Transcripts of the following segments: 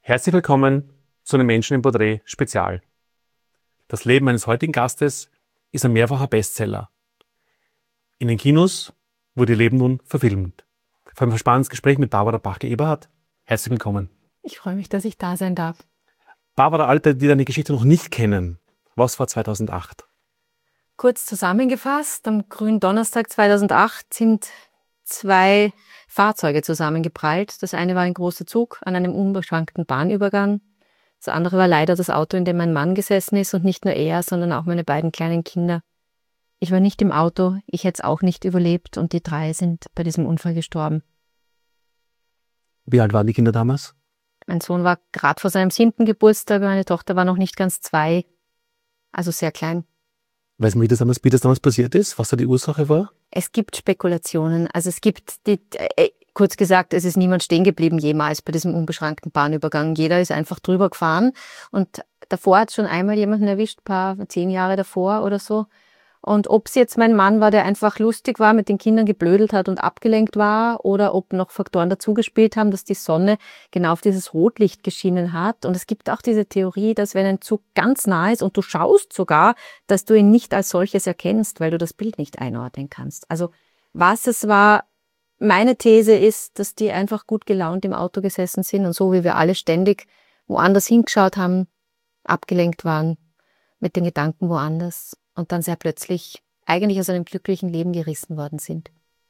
Herzlich willkommen zu einem Menschen im Porträt Spezial. Das Leben meines heutigen Gastes ist ein mehrfacher Bestseller. In den Kinos wurde ihr Leben nun verfilmt. Für ein spannendes Gespräch mit Barbara Bachke-Eberhardt. Herzlich willkommen. Ich freue mich, dass ich da sein darf. Barbara, alle, die deine Geschichte noch nicht kennen, was war 2008? Kurz zusammengefasst, am Gründonnerstag 2008 sind zwei Fahrzeuge zusammengeprallt. Das eine war ein großer Zug an einem unbeschrankten Bahnübergang. Das andere war leider das Auto, in dem mein Mann gesessen ist, und nicht nur er, sondern auch meine beiden kleinen Kinder. Ich war nicht im Auto, ich hätte es auch nicht überlebt, und die drei sind bei diesem Unfall gestorben. Wie alt waren die Kinder damals? Mein Sohn war gerade vor seinem 7. Geburtstag, meine Tochter war noch nicht ganz 2, also sehr klein. Weiß man, wie das damals passiert ist? Was da die Ursache war? Es gibt Spekulationen. Also es gibt, kurz gesagt, es ist niemand stehen geblieben jemals bei diesem unbeschrankten Bahnübergang. Jeder ist einfach drüber gefahren, und davor hat schon einmal jemanden erwischt, ein paar 10 Jahre davor oder so. Und ob es jetzt mein Mann war, der einfach lustig war, mit den Kindern geblödelt hat und abgelenkt war, oder ob noch Faktoren dazugespielt haben, dass die Sonne genau auf dieses Rotlicht geschienen hat. Und es gibt auch diese Theorie, dass wenn ein Zug ganz nah ist und du schaust sogar, dass du ihn nicht als solches erkennst, weil du das Bild nicht einordnen kannst. Also was es war, meine These ist, dass die einfach gut gelaunt im Auto gesessen sind und so wie wir alle ständig woanders hingeschaut haben, abgelenkt waren mit den Gedanken woanders. Und dann sehr plötzlich eigentlich aus einem glücklichen Leben gerissen worden sind.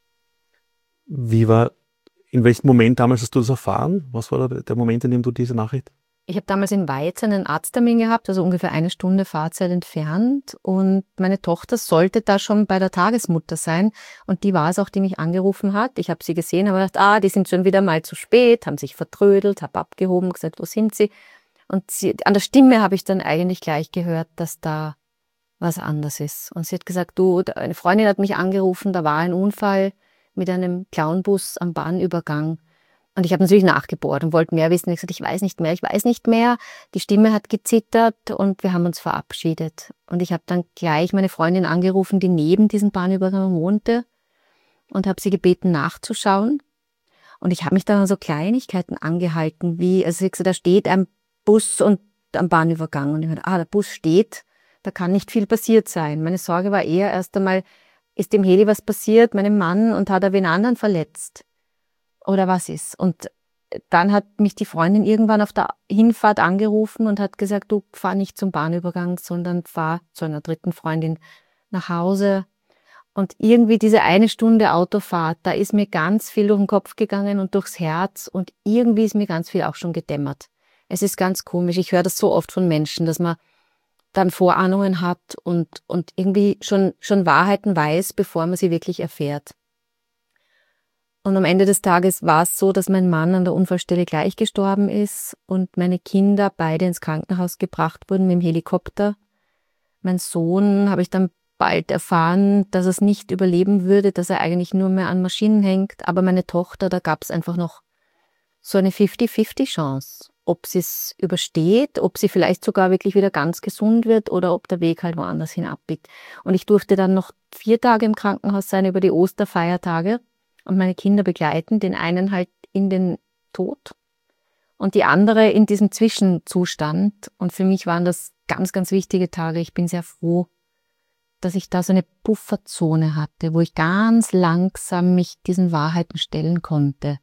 In welchem Moment damals hast du das erfahren? Was war der Moment, in dem du diese Nachricht? Ich habe damals in Weiz einen Arzttermin gehabt, also ungefähr 1 Stunde Fahrzeit entfernt. Und meine Tochter sollte da schon bei der Tagesmutter sein. Und die war es auch, die mich angerufen hat. Ich habe sie gesehen, habe gedacht, die sind schon wieder mal zu spät, haben sich vertrödelt, habe abgehoben, gesagt, wo sind sie? Und an der Stimme habe ich dann eigentlich gleich gehört, dass da was anders ist. Und sie hat gesagt, eine Freundin hat mich angerufen, da war ein Unfall mit einem Clownbus am Bahnübergang. Und ich habe natürlich nachgebohrt und wollte mehr wissen. Ich habe gesagt, ich weiß nicht mehr. Die Stimme hat gezittert und wir haben uns verabschiedet. Und ich habe dann gleich meine Freundin angerufen, die neben diesem Bahnübergang wohnte, und habe sie gebeten, nachzuschauen. Und ich habe mich dann an so Kleinigkeiten angehalten, also sie hat gesagt, da steht ein Bus und am Bahnübergang. Und ich habe gedacht, der Bus steht, da kann nicht viel passiert sein. Meine Sorge war eher erst einmal, ist dem Heli was passiert, meinem Mann, und hat er wen anderen verletzt? Oder was ist? Und dann hat mich die Freundin irgendwann auf der Hinfahrt angerufen und hat gesagt, du fahr nicht zum Bahnübergang, sondern fahr zu einer dritten Freundin nach Hause. Und irgendwie diese 1 Stunde Autofahrt, da ist mir ganz viel durch den Kopf gegangen und durchs Herz, und irgendwie ist mir ganz viel auch schon gedämmert. Es ist ganz komisch, ich höre das so oft von Menschen, dass man dann Vorahnungen hat und irgendwie schon Wahrheiten weiß, bevor man sie wirklich erfährt. Und am Ende des Tages war es so, dass mein Mann an der Unfallstelle gleich gestorben ist und meine Kinder beide ins Krankenhaus gebracht wurden mit dem Helikopter. Mein Sohn, habe ich dann bald erfahren, dass er es nicht überleben würde, dass er eigentlich nur mehr an Maschinen hängt. Aber meine Tochter, da gab es einfach noch so eine 50-50 Chance. Ob sie es übersteht, ob sie vielleicht sogar wirklich wieder ganz gesund wird oder ob der Weg halt woanders hin abbiegt. Und ich durfte dann noch 4 Tage im Krankenhaus sein über die Osterfeiertage und meine Kinder begleiten, den einen halt in den Tod und die andere in diesem Zwischenzustand. Und für mich waren das ganz, ganz wichtige Tage. Ich bin sehr froh, dass ich da so eine Pufferzone hatte, wo ich ganz langsam mich diesen Wahrheiten stellen konnte.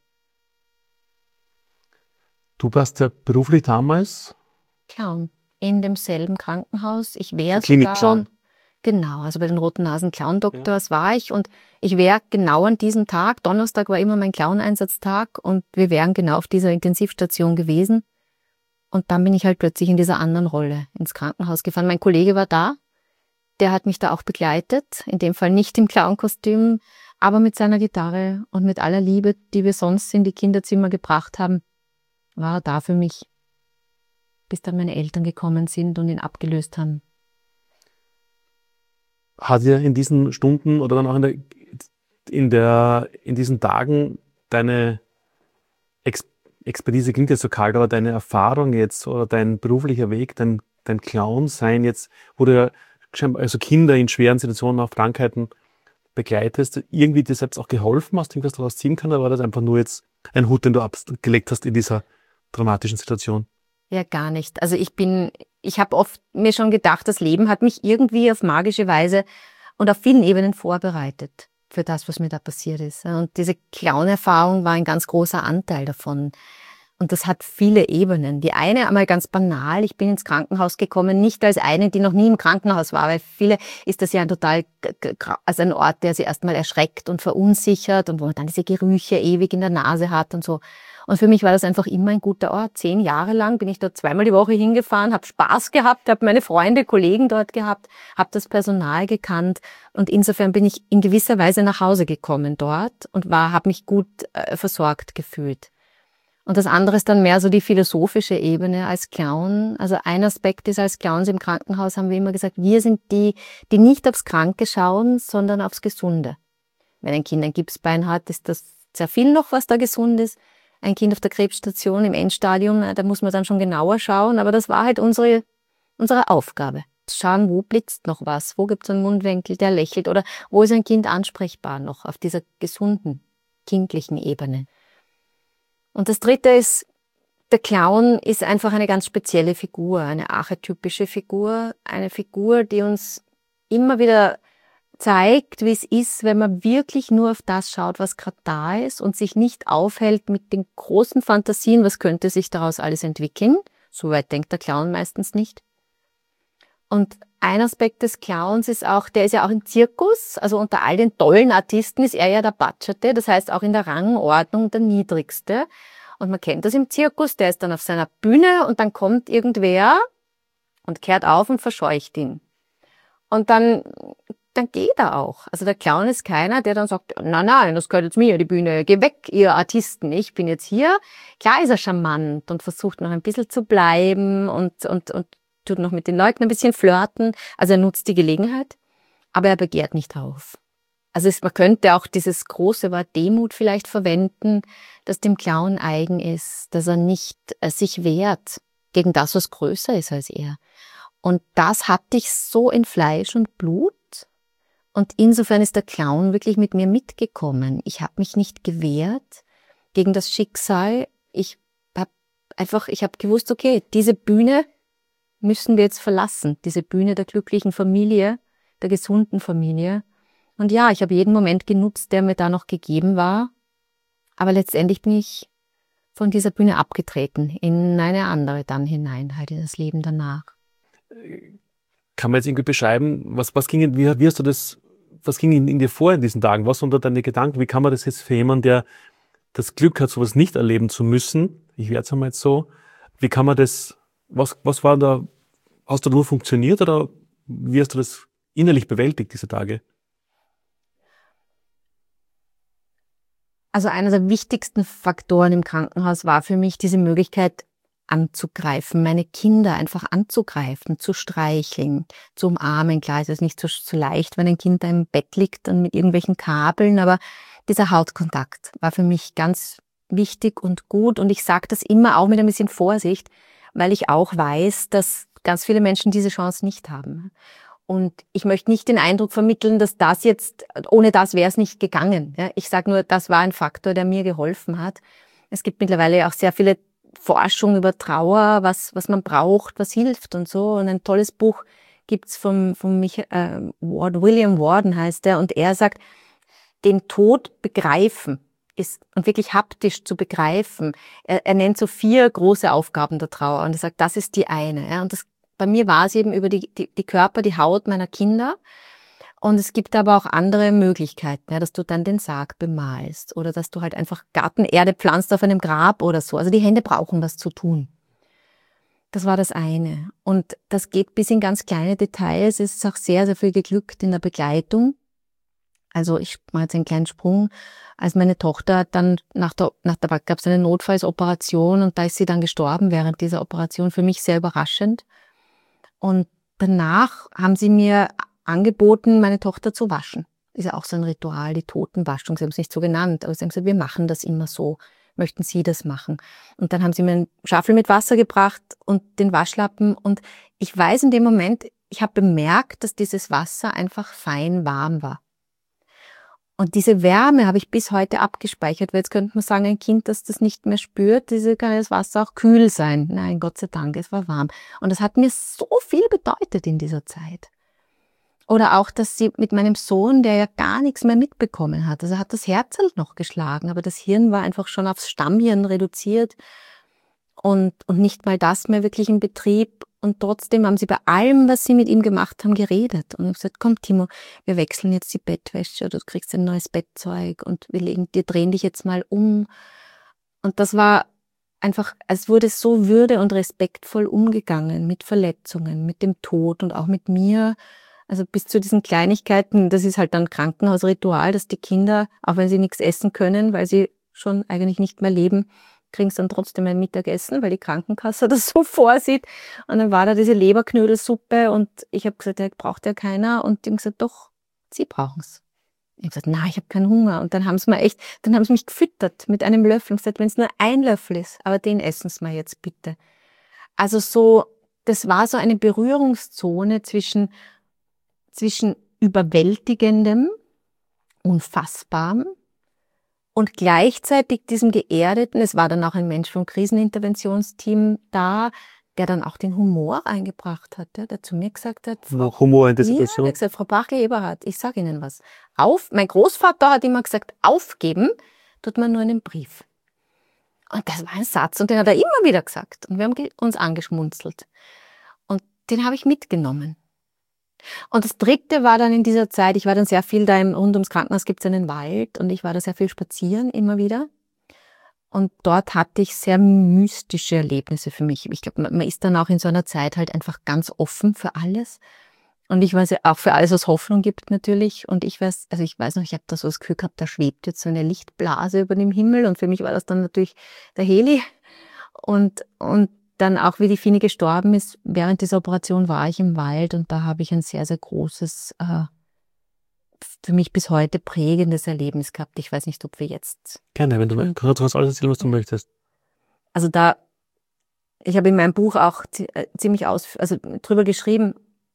Du warst ja beruflich damals? Clown. In demselben Krankenhaus. Ich wäre sogar schon. Genau, also bei den Roten Nasen Clown-Doktors war ich, und ich wäre genau an diesem Tag, Donnerstag war immer mein Clown-Einsatztag, und wir wären genau auf dieser Intensivstation gewesen. Und dann bin ich halt plötzlich in dieser anderen Rolle ins Krankenhaus gefahren. Mein Kollege war da, der hat mich da auch begleitet, in dem Fall nicht im Clown-Kostüm, aber mit seiner Gitarre und mit aller Liebe, die wir sonst in die Kinderzimmer gebracht haben, war er da für mich, bis dann meine Eltern gekommen sind und ihn abgelöst haben. Hat dir in diesen Stunden oder dann auch in diesen Tagen deine Expertise, klingt jetzt so kalt, aber deine Erfahrung jetzt oder dein beruflicher Weg, dein Clown-Sein jetzt, wo du ja also Kinder in schweren Situationen, auch Krankheiten begleitest, irgendwie dir selbst auch geholfen hast, irgendwas daraus ziehen kann, oder war das einfach nur jetzt ein Hut, den du abgelegt hast in dieser dramatischen Situation? Ja, gar nicht. Also ich habe oft mir schon gedacht, das Leben hat mich irgendwie auf magische Weise und auf vielen Ebenen vorbereitet für das, was mir da passiert ist. Und diese Clown-Erfahrung war ein ganz großer Anteil davon. Und das hat viele Ebenen. Die eine einmal ganz banal, ich bin ins Krankenhaus gekommen, nicht als eine, die noch nie im Krankenhaus war, weil viele ist das ja also ein Ort, der sie erstmal erschreckt und verunsichert und wo man dann diese Gerüche ewig in der Nase hat und so. Und für mich war das einfach immer ein guter Ort. 10 Jahre lang bin ich dort 2-mal die Woche hingefahren, habe Spaß gehabt, habe meine Freunde, Kollegen dort gehabt, habe das Personal gekannt und insofern bin ich in gewisser Weise nach Hause gekommen dort und habe mich gut versorgt gefühlt. Und das andere ist dann mehr so die philosophische Ebene als Clown. Also ein Aspekt ist, als Clowns im Krankenhaus haben wir immer gesagt, wir sind die nicht aufs Kranke schauen, sondern aufs Gesunde. Wenn ein Kind ein Gipsbein hat, ist das sehr viel noch, was da gesund ist. Ein Kind auf der Krebsstation im Endstadium, da muss man dann schon genauer schauen. Aber das war halt unsere Aufgabe. Zu schauen, wo blitzt noch was, wo gibt es einen Mundwinkel, der lächelt oder wo ist ein Kind ansprechbar noch auf dieser gesunden, kindlichen Ebene. Und das Dritte ist, der Clown ist einfach eine ganz spezielle Figur, eine archetypische Figur, eine Figur, die uns immer wieder zeigt, wie es ist, wenn man wirklich nur auf das schaut, was gerade da ist und sich nicht aufhält mit den großen Fantasien, was könnte sich daraus alles entwickeln. So weit denkt der Clown meistens nicht. Und ein Aspekt des Clowns ist auch, der ist ja auch im Zirkus, also unter all den tollen Artisten ist er ja der Batscherte, das heißt auch in der Rangordnung der Niedrigste. Und man kennt das im Zirkus, der ist dann auf seiner Bühne und dann kommt irgendwer und kehrt auf und verscheucht ihn. Und dann geht er auch. Also der Clown ist keiner, der dann sagt, nein, das gehört jetzt mir, die Bühne, geh weg, ihr Artisten, ich bin jetzt hier. Klar ist er charmant und versucht noch ein bisschen zu bleiben und tut noch mit den Leuten ein bisschen flirten. Also er nutzt die Gelegenheit, aber er begehrt nicht auf. Also man könnte auch dieses große Wort Demut vielleicht verwenden, das dem Clown eigen ist, dass er nicht sich wehrt gegen das, was größer ist als er. Und das hatte ich so in Fleisch und Blut. Und insofern ist der Clown wirklich mit mir mitgekommen. Ich habe mich nicht gewehrt gegen das Schicksal. Ich habe gewusst, okay, diese Bühne müssen wir jetzt verlassen. Diese Bühne der glücklichen Familie, der gesunden Familie. Und ja, ich habe jeden Moment genutzt, der mir da noch gegeben war. Aber letztendlich bin ich von dieser Bühne abgetreten, in eine andere dann hinein, halt in das Leben danach. Kann man jetzt irgendwie beschreiben, was ging in dir vor in diesen Tagen? Was waren da deine Gedanken? Wie kann man das jetzt für jemanden, der das Glück hat, sowas nicht erleben zu müssen, ich werde es einmal jetzt so, wie kann man das, was war da, hast du nur funktioniert oder wie hast du das innerlich bewältigt, diese Tage? Also einer der wichtigsten Faktoren im Krankenhaus war für mich diese Möglichkeit anzugreifen, meine Kinder einfach anzugreifen, zu streicheln, zu umarmen. Klar, es ist nicht so leicht, wenn ein Kind da im Bett liegt und mit irgendwelchen Kabeln, aber dieser Hautkontakt war für mich ganz wichtig und gut. Und ich sage das immer auch mit ein bisschen Vorsicht, weil ich auch weiß, dass ganz viele Menschen diese Chance nicht haben. Und ich möchte nicht den Eindruck vermitteln, dass das jetzt, ohne das wäre es nicht gegangen. Ich sage nur, das war ein Faktor, der mir geholfen hat. Es gibt mittlerweile auch sehr viele Forschung über Trauer, was man braucht, was hilft und so. Und ein tolles Buch gibt's von William Warden heißt er, und er sagt, den Tod begreifen ist, und wirklich haptisch zu begreifen. Er nennt so 4 große Aufgaben der Trauer und er sagt, das ist die eine. Ja, und bei mir war es eben über die Körper, die Haut meiner Kinder. Und es gibt aber auch andere Möglichkeiten, ja, dass du dann den Sarg bemalst oder dass du halt einfach Gartenerde pflanzt auf einem Grab oder so. Also die Hände brauchen was zu tun. Das war das eine. Und das geht bis in ganz kleine Details. Es ist auch sehr, sehr viel geglückt in der Begleitung. Also ich mache jetzt einen kleinen Sprung. Als meine Tochter dann gab es eine Notfallsoperation und da ist sie dann gestorben während dieser Operation. Für mich sehr überraschend. Und danach haben sie mir angeboten, meine Tochter zu waschen. Ist ja auch so ein Ritual, die Totenwaschung. Sie haben es nicht so genannt, aber sie haben gesagt, wir machen das immer so. Möchten Sie das machen? Und dann haben sie mir einen Schaffel mit Wasser gebracht und den Waschlappen. Und ich weiß in dem Moment, ich habe bemerkt, dass dieses Wasser einfach fein warm war. Und diese Wärme habe ich bis heute abgespeichert, weil jetzt könnte man sagen, ein Kind, das das nicht mehr spürt, kann das Wasser auch kühl sein. Nein, Gott sei Dank, es war warm. Und das hat mir so viel bedeutet in dieser Zeit. Oder auch, dass sie mit meinem Sohn, der ja gar nichts mehr mitbekommen hat, also er hat das Herz halt noch geschlagen, aber das Hirn war einfach schon aufs Stammhirn reduziert und nicht mal das mehr wirklich in Betrieb. Und trotzdem haben sie bei allem, was sie mit ihm gemacht haben, geredet. Und ich habe gesagt, komm Timo, wir wechseln jetzt die Bettwäsche oder du kriegst ein neues Bettzeug und wir drehen dich jetzt mal um. Und das war einfach, es wurde so würde- und respektvoll umgegangen mit Verletzungen, mit dem Tod und auch mit mir. Also bis zu diesen Kleinigkeiten, das ist halt dann Krankenhausritual, dass die Kinder, auch wenn sie nichts essen können, weil sie schon eigentlich nicht mehr leben, kriegen sie dann trotzdem ein Mittagessen, weil die Krankenkasse das so vorsieht. Und dann war da diese Leberknödelsuppe und ich habe gesagt, ja, braucht ja keiner. Und die haben gesagt, doch, sie brauchen's. Ich habe gesagt, nein, ich habe keinen Hunger. Und dann haben sie mich gefüttert mit einem Löffel und gesagt, wenn es nur ein Löffel ist, aber den essen sie mir jetzt bitte. Also so, das war so eine Berührungszone zwischen Überwältigendem, Unfassbarem und gleichzeitig diesem Geerdeten. Es war dann auch ein Mensch vom Kriseninterventionsteam da, der dann auch den Humor eingebracht hat, der zu mir gesagt hat, Humor in der Situation. Ja, gesagt, Frau Bachel-Eberhardt, ich sage Ihnen was. Mein Großvater hat immer gesagt, aufgeben tut man nur einen Brief. Und das war ein Satz und den hat er immer wieder gesagt. Und wir haben uns angeschmunzelt. Und den habe ich mitgenommen. Und das Dritte war dann in dieser Zeit, ich war dann sehr viel da rund ums Krankenhaus gibt es einen Wald und ich war da sehr viel spazieren, immer wieder. Und dort hatte ich sehr mystische Erlebnisse für mich. Ich glaube, man ist dann auch in so einer Zeit halt einfach ganz offen für alles. Und ich weiß ja auch für alles, was Hoffnung gibt natürlich. Und ich weiß noch, ich habe da so das Gefühl gehabt, da schwebt jetzt so eine Lichtblase über dem Himmel. Und für mich war das dann natürlich der Heli. Und dann auch, wie die Fini gestorben ist, während dieser Operation war ich im Wald und da habe ich ein sehr, sehr großes, für mich bis heute prägendes Erlebnis gehabt. Ich weiß nicht, ob wir jetzt... Gerne, wenn du kannst alles erzählen, was du möchtest. Also ich habe in meinem Buch auch ziemlich drüber geschrieben,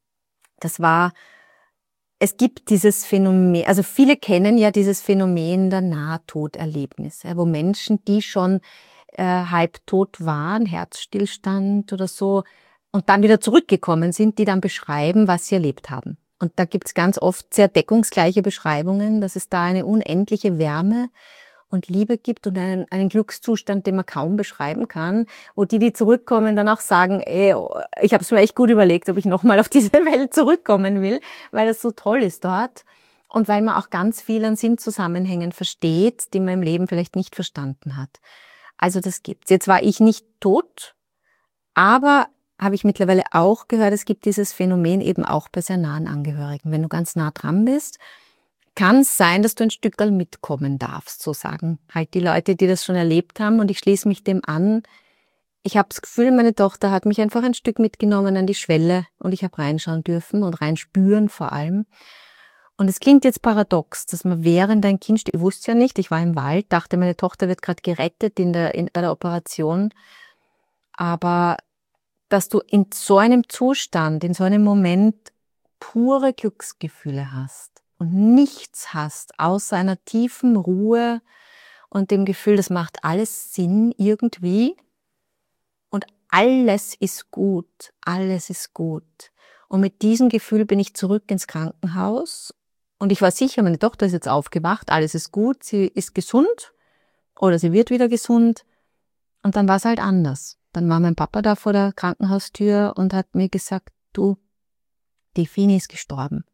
es gibt dieses Phänomen, also viele kennen ja dieses Phänomen der Nahtoderlebnisse, wo Menschen, die schon halbtot waren, Herzstillstand oder so, und dann wieder zurückgekommen sind, die dann beschreiben, was sie erlebt haben. Und da gibt's ganz oft sehr deckungsgleiche Beschreibungen, dass es da eine unendliche Wärme und Liebe gibt und einen Glückszustand, den man kaum beschreiben kann, wo die zurückkommen, dann auch sagen, ich habe es mir echt gut überlegt, ob ich nochmal auf diese Welt zurückkommen will, weil das so toll ist dort und weil man auch ganz viel an Sinnzusammenhängen versteht, die man im Leben vielleicht nicht verstanden hat. Also das gibt's. Jetzt war ich nicht tot, aber habe ich mittlerweile auch gehört, es gibt dieses Phänomen eben auch bei sehr nahen Angehörigen. Wenn du ganz nah dran bist, kann es sein, dass du ein Stückerl mitkommen darfst, so sagen halt die Leute, die das schon erlebt haben. Und ich schließe mich dem an. Ich habe das Gefühl, meine Tochter hat mich einfach ein Stück mitgenommen an die Schwelle und ich habe reinschauen dürfen und reinspüren vor allem. Und es klingt jetzt paradox, dass man während ein Kind, ich wusste ja nicht, ich war im Wald, dachte, meine Tochter wird gerade gerettet bei der Operation. Aber dass du in so einem Zustand, in so einem Moment pure Glücksgefühle hast und nichts hast, außer einer tiefen Ruhe und dem Gefühl, das macht alles Sinn irgendwie und alles ist gut, alles ist gut. Und mit diesem Gefühl bin ich zurück ins Krankenhaus und ich war sicher, meine Tochter ist jetzt aufgewacht, alles ist gut, sie ist gesund oder sie wird wieder gesund und dann war es halt anders. Dann war mein Papa da vor der Krankenhaustür und hat mir gesagt, du, die Fini ist gestorben.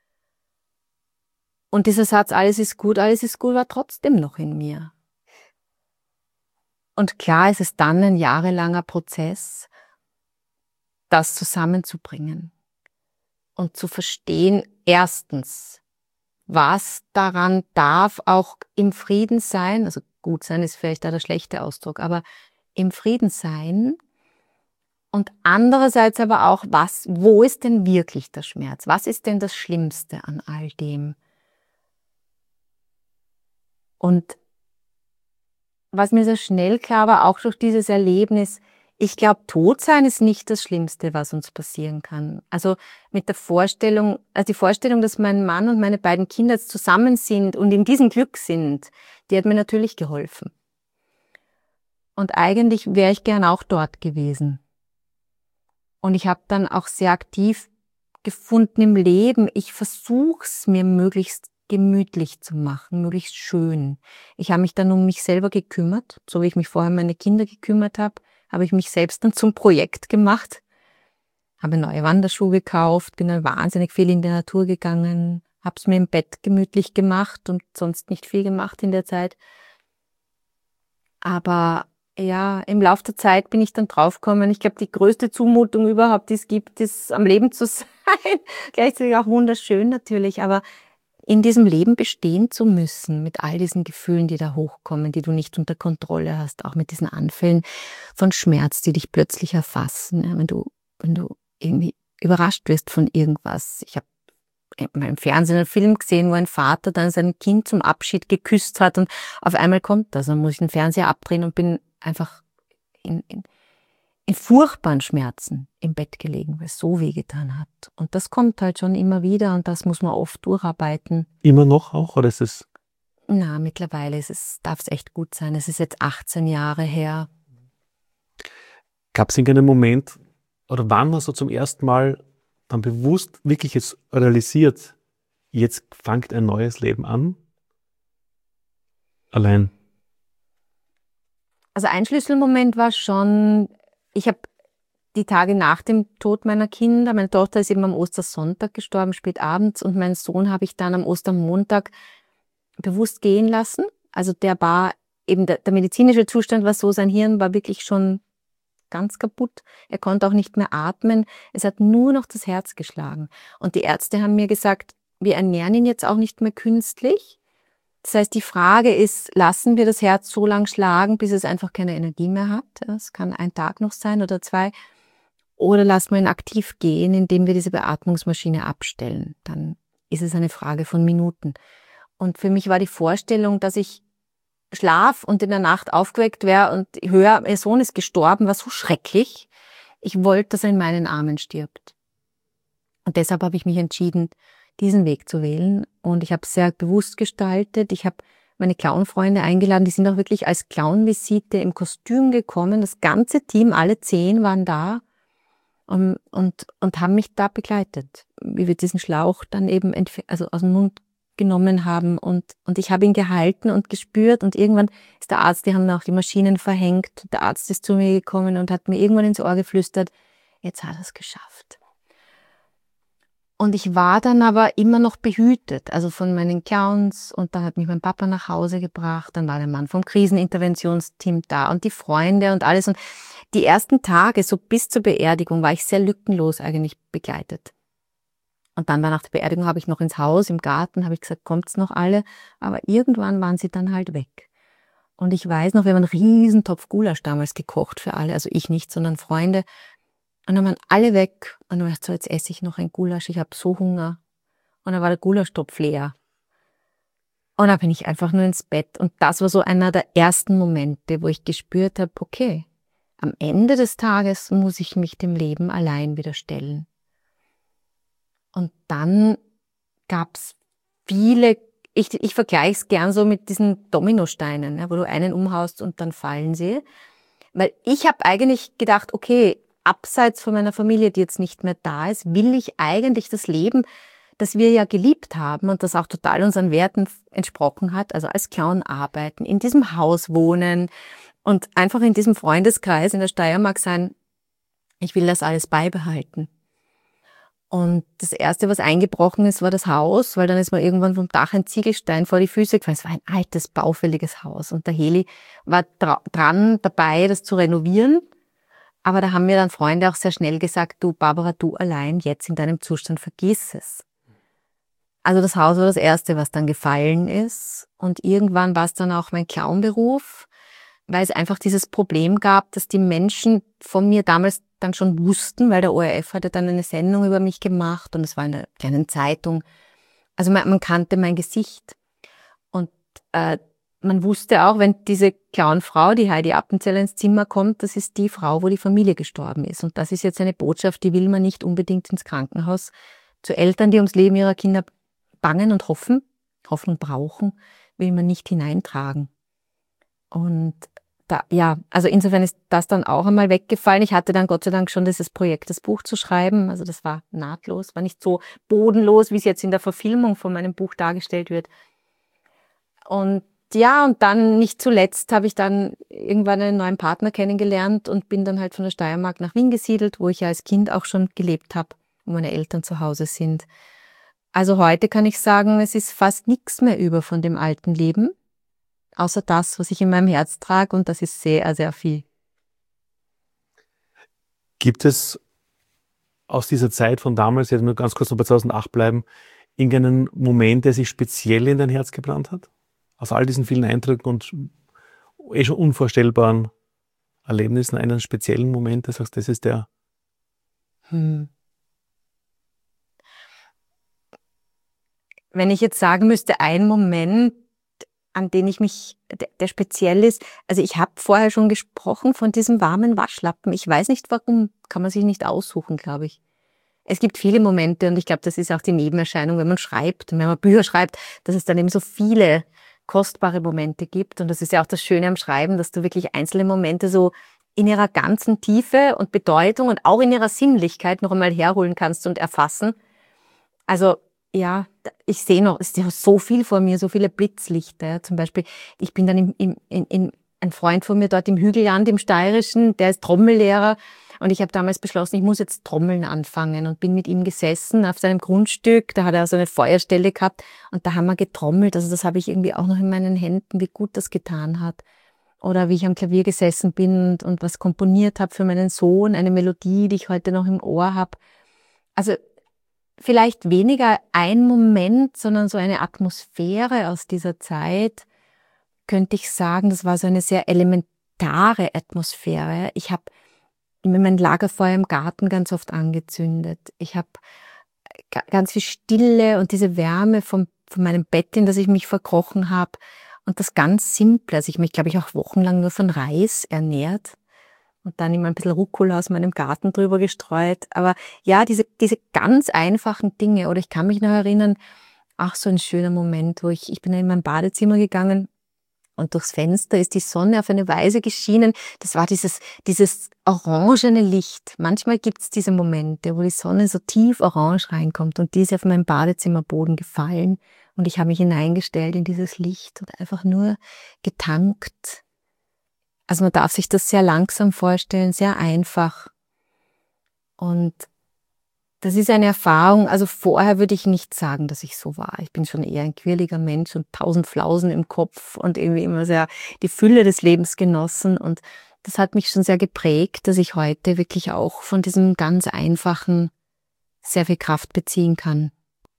Und dieser Satz, alles ist gut, war trotzdem noch in mir. Und klar ist es dann ein jahrelanger Prozess, das zusammenzubringen und zu verstehen, erstens, was daran darf auch im Frieden sein, also gut sein ist vielleicht da der schlechte Ausdruck, aber im Frieden sein und andererseits aber auch, wo ist denn wirklich der Schmerz? Was ist denn das Schlimmste an all dem? Und was mir sehr schnell klar war, auch durch dieses Erlebnis, Ich glaube, tot sein ist nicht das Schlimmste, was uns passieren kann. Also mit der Vorstellung, die Vorstellung, dass mein Mann und meine beiden Kinder jetzt zusammen sind und in diesem Glück sind, die hat mir natürlich geholfen. Und eigentlich wäre ich gern auch dort gewesen. Und ich habe dann auch sehr aktiv gefunden im Leben, ich versuche es mir möglichst gemütlich zu machen, möglichst schön. Ich habe mich dann um mich selber gekümmert, so wie ich mich vorher um meine Kinder gekümmert habe ich mich selbst dann zum Projekt gemacht, habe neue Wanderschuhe gekauft, bin dann wahnsinnig viel in die Natur gegangen, habe es mir im Bett gemütlich gemacht und sonst nicht viel gemacht in der Zeit. Aber ja, im Laufe der Zeit bin ich dann draufgekommen, ich glaube, die größte Zumutung überhaupt, die es gibt, ist am Leben zu sein. Gleichzeitig auch wunderschön natürlich, aber in diesem Leben bestehen zu müssen, mit all diesen Gefühlen, die da hochkommen, die du nicht unter Kontrolle hast, auch mit diesen Anfällen von Schmerz, die dich plötzlich erfassen, ja, wenn du irgendwie überrascht wirst von irgendwas. Ich habe mal im Fernsehen einen Film gesehen, wo ein Vater dann sein Kind zum Abschied geküsst hat und auf einmal kommt das. Dann muss ich den Fernseher abdrehen und bin einfach in furchtbaren Schmerzen im Bett gelegen, weil es so wehgetan hat. Und das kommt halt schon immer wieder und das muss man oft durcharbeiten. Immer noch auch, oder ist es? Na, mittlerweile darf es echt gut sein. Es ist jetzt 18 Jahre her. Gab es irgendeinen Moment, oder wann hast du zum ersten Mal dann bewusst wirklich jetzt realisiert, jetzt fängt ein neues Leben an? Allein. Also ein Schlüsselmoment war schon, ich habe die Tage nach dem Tod meiner Kinder, meine Tochter ist eben am Ostersonntag gestorben, spät abends, und meinen Sohn habe ich dann am Ostermontag bewusst gehen lassen. Also der war eben, der medizinische Zustand war so, sein Hirn war wirklich schon ganz kaputt. Er konnte auch nicht mehr atmen. Es hat nur noch das Herz geschlagen. Und die Ärzte haben mir gesagt, wir ernähren ihn jetzt auch nicht mehr künstlich. Das heißt, die Frage ist, lassen wir das Herz so lang schlagen, bis es einfach keine Energie mehr hat? Das kann ein Tag noch sein oder 2. Oder lassen wir ihn aktiv gehen, indem wir diese Beatmungsmaschine abstellen. Dann ist es eine Frage von Minuten. Und für mich war die Vorstellung, dass ich schlaf und in der Nacht aufgeweckt wäre und höre, mein Sohn ist gestorben, war so schrecklich. Ich wollte, dass er in meinen Armen stirbt. Und deshalb habe ich mich entschieden, diesen Weg zu wählen. Und ich habe es sehr bewusst gestaltet. Ich habe meine Clown-Freunde eingeladen. Die sind auch wirklich als Clown-Visite im Kostüm gekommen. Das ganze Team, alle 10 waren da und haben mich da begleitet. Wie wir diesen Schlauch dann eben aus dem Mund genommen haben. Und ich habe ihn gehalten und gespürt. Und irgendwann ist der Arzt, die haben auch die Maschinen verhängt. Der Arzt ist zu mir gekommen und hat mir irgendwann ins Ohr geflüstert, jetzt hat er es geschafft. Und ich war dann aber immer noch behütet, also von meinen Clowns, und dann hat mich mein Papa nach Hause gebracht, dann war der Mann vom Kriseninterventionsteam da und die Freunde und alles. Und die ersten Tage, so bis zur Beerdigung, war ich sehr lückenlos eigentlich begleitet. Und dann war nach der Beerdigung, habe ich noch ins Haus, im Garten, habe ich gesagt, kommt's noch alle? Aber irgendwann waren sie dann halt weg. Und ich weiß noch, wir haben einen riesen Topf Gulasch damals gekocht für alle, also ich nicht, sondern Freunde. Und dann waren alle weg. Und dann dachte ich so, jetzt esse ich noch ein Gulasch, ich habe so Hunger. Und dann war der Gulaschtopf leer. Und dann bin ich einfach nur ins Bett. Und das war so einer der ersten Momente, wo ich gespürt habe, okay, am Ende des Tages muss ich mich dem Leben allein wieder stellen. Und dann gab's viele, ich vergleiche es gern so mit diesen Dominosteinen, ja, wo du einen umhaust und dann fallen sie. Weil ich habe eigentlich gedacht, okay, abseits von meiner Familie, die jetzt nicht mehr da ist, will ich eigentlich das Leben, das wir ja geliebt haben und das auch total unseren Werten entsprochen hat, also als Clown arbeiten, in diesem Haus wohnen und einfach in diesem Freundeskreis in der Steiermark sein. Ich will das alles beibehalten. Und das Erste, was eingebrochen ist, war das Haus, weil dann ist mir irgendwann vom Dach ein Ziegelstein vor die Füße gefallen. Es war ein altes, baufälliges Haus und der Heli war dran dabei, das zu renovieren. Aber da haben mir dann Freunde auch sehr schnell gesagt, du Barbara, du allein jetzt in deinem Zustand, vergiss es. Also das Haus war das Erste, was dann gefallen ist. Und irgendwann war es dann auch mein Clownberuf, weil es einfach dieses Problem gab, dass die Menschen von mir damals dann schon wussten, weil der ORF hatte dann eine Sendung über mich gemacht und es war in einer kleinen Zeitung. Also man kannte mein Gesicht. Und man wusste auch, wenn diese Clownfrau, die Heidi Appenzeller, ins Zimmer kommt, das ist die Frau, wo die Familie gestorben ist. Und das ist jetzt eine Botschaft, die will man nicht unbedingt ins Krankenhaus zu Eltern, die ums Leben ihrer Kinder bangen und hoffen und brauchen, will man nicht hineintragen. Und also insofern ist das dann auch einmal weggefallen. Ich hatte dann Gott sei Dank schon dieses Projekt, das Buch zu schreiben. Also das war nahtlos, war nicht so bodenlos, wie es jetzt in der Verfilmung von meinem Buch dargestellt wird. Und dann nicht zuletzt habe ich dann irgendwann einen neuen Partner kennengelernt und bin dann halt von der Steiermark nach Wien gesiedelt, wo ich ja als Kind auch schon gelebt habe, wo meine Eltern zu Hause sind. Also heute kann ich sagen, es ist fast nichts mehr über von dem alten Leben, außer das, was ich in meinem Herz trage, und das ist sehr, sehr viel. Gibt es aus dieser Zeit von damals, jetzt nur ganz kurz noch bei 2008 bleiben, irgendeinen Moment, der sich speziell in dein Herz gebrannt hat? Aus all diesen vielen Eindrücken und schon unvorstellbaren Erlebnissen einen speziellen Moment, der sagst, das ist der? Wenn ich jetzt sagen müsste, ein Moment, an den ich mich, der speziell ist, also ich habe vorher schon gesprochen von diesem warmen Waschlappen. Ich weiß nicht warum, kann man sich nicht aussuchen, glaube ich. Es gibt viele Momente und ich glaube, das ist auch die Nebenerscheinung, wenn man schreibt und wenn man Bücher schreibt, dass es dann eben so viele kostbare Momente gibt. Und das ist ja auch das Schöne am Schreiben, dass du wirklich einzelne Momente so in ihrer ganzen Tiefe und Bedeutung und auch in ihrer Sinnlichkeit noch einmal herholen kannst und erfassen. Also ja, ich sehe noch, es ist ja so viel vor mir, so viele Blitzlichter. Ja. Zum Beispiel, ich bin dann ein Freund von mir dort im Hügelland, im Steirischen, der ist Trommellehrer. Und ich habe damals beschlossen, ich muss jetzt Trommeln anfangen und bin mit ihm gesessen auf seinem Grundstück. Da hat er so eine Feuerstelle gehabt und da haben wir getrommelt. Also das habe ich irgendwie auch noch in meinen Händen, wie gut das getan hat. Oder wie ich am Klavier gesessen bin und was komponiert habe für meinen Sohn, eine Melodie, die ich heute noch im Ohr habe. Also vielleicht weniger ein Moment, sondern so eine Atmosphäre aus dieser Zeit, könnte ich sagen, das war so eine sehr elementare Atmosphäre. Ich habe mein Lagerfeuer im Garten ganz oft angezündet. Ich habe ganz viel Stille und diese Wärme von meinem Bett, in das ich mich verkrochen habe. Und das ganz Simple. Also ich mich, glaube ich, auch wochenlang nur von Reis ernährt und dann immer ein bisschen Rucola aus meinem Garten drüber gestreut. Aber ja, diese ganz einfachen Dinge. Oder ich kann mich noch erinnern, ach, so ein schöner Moment, wo ich bin in mein Badezimmer gegangen und durchs Fenster ist die Sonne auf eine Weise geschienen. Das war dieses orangene Licht. Manchmal gibt's diese Momente, wo die Sonne so tief orange reinkommt und die ist auf meinem Badezimmerboden gefallen und ich habe mich hineingestellt in dieses Licht und einfach nur getankt. Also man darf sich das sehr langsam vorstellen, sehr einfach. Und das ist eine Erfahrung, also vorher würde ich nicht sagen, dass ich so war. Ich bin schon eher ein quirliger Mensch und 1000 Flausen im Kopf und irgendwie immer sehr die Fülle des Lebens genossen. Und das hat mich schon sehr geprägt, dass ich heute wirklich auch von diesem ganz Einfachen sehr viel Kraft beziehen kann.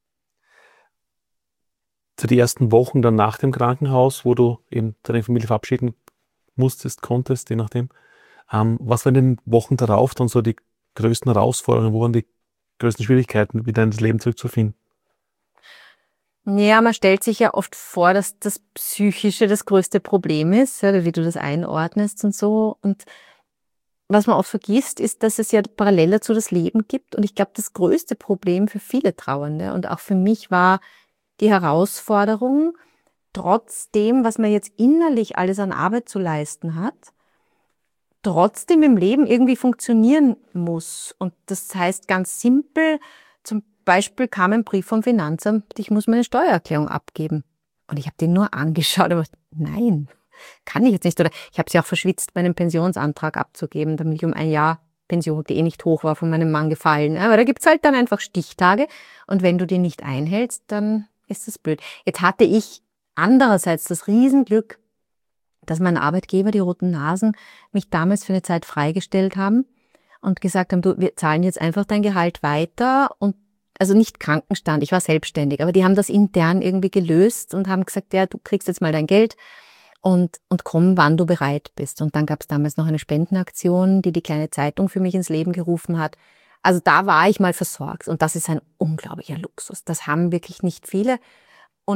Zu die ersten Wochen dann nach dem Krankenhaus, wo du eben deine Familie verabschieden musstest, konntest, je nachdem. Was waren in den Wochen darauf dann so die größten Herausforderungen? Wo waren die größten Schwierigkeiten, wieder ins Leben zurückzufinden? Ja, man stellt sich ja oft vor, dass das Psychische das größte Problem ist, oder wie du das einordnest und so. Und was man oft vergisst, ist, dass es ja parallel dazu das Leben gibt. Und ich glaube, das größte Problem für viele Trauernde und auch für mich war die Herausforderung, trotzdem, was man jetzt innerlich alles an Arbeit zu leisten hat, trotzdem im Leben irgendwie funktionieren muss. Und das heißt ganz simpel, zum Beispiel kam ein Brief vom Finanzamt, ich muss meine Steuererklärung abgeben. Und ich habe den nur angeschaut und dachte, nein, kann ich jetzt nicht. Oder ich habe sie auch verschwitzt, meinen Pensionsantrag abzugeben, damit ich um ein Jahr Pension, die nicht hoch war, von meinem Mann gefallen. Aber da gibt's halt dann einfach Stichtage. Und wenn du die nicht einhältst, dann ist das blöd. Jetzt hatte ich andererseits das Riesenglück, dass mein Arbeitgeber, die Roten Nasen, mich damals für eine Zeit freigestellt haben und gesagt haben, du, wir zahlen jetzt einfach dein Gehalt weiter und also nicht Krankenstand, ich war selbstständig, aber die haben das intern irgendwie gelöst und haben gesagt, ja, du kriegst jetzt mal dein Geld und komm, wann du bereit bist. Und dann gab es damals noch eine Spendenaktion, die kleine Zeitung für mich ins Leben gerufen hat. Also da war ich mal versorgt und das ist ein unglaublicher Luxus. Das haben wirklich nicht viele. Und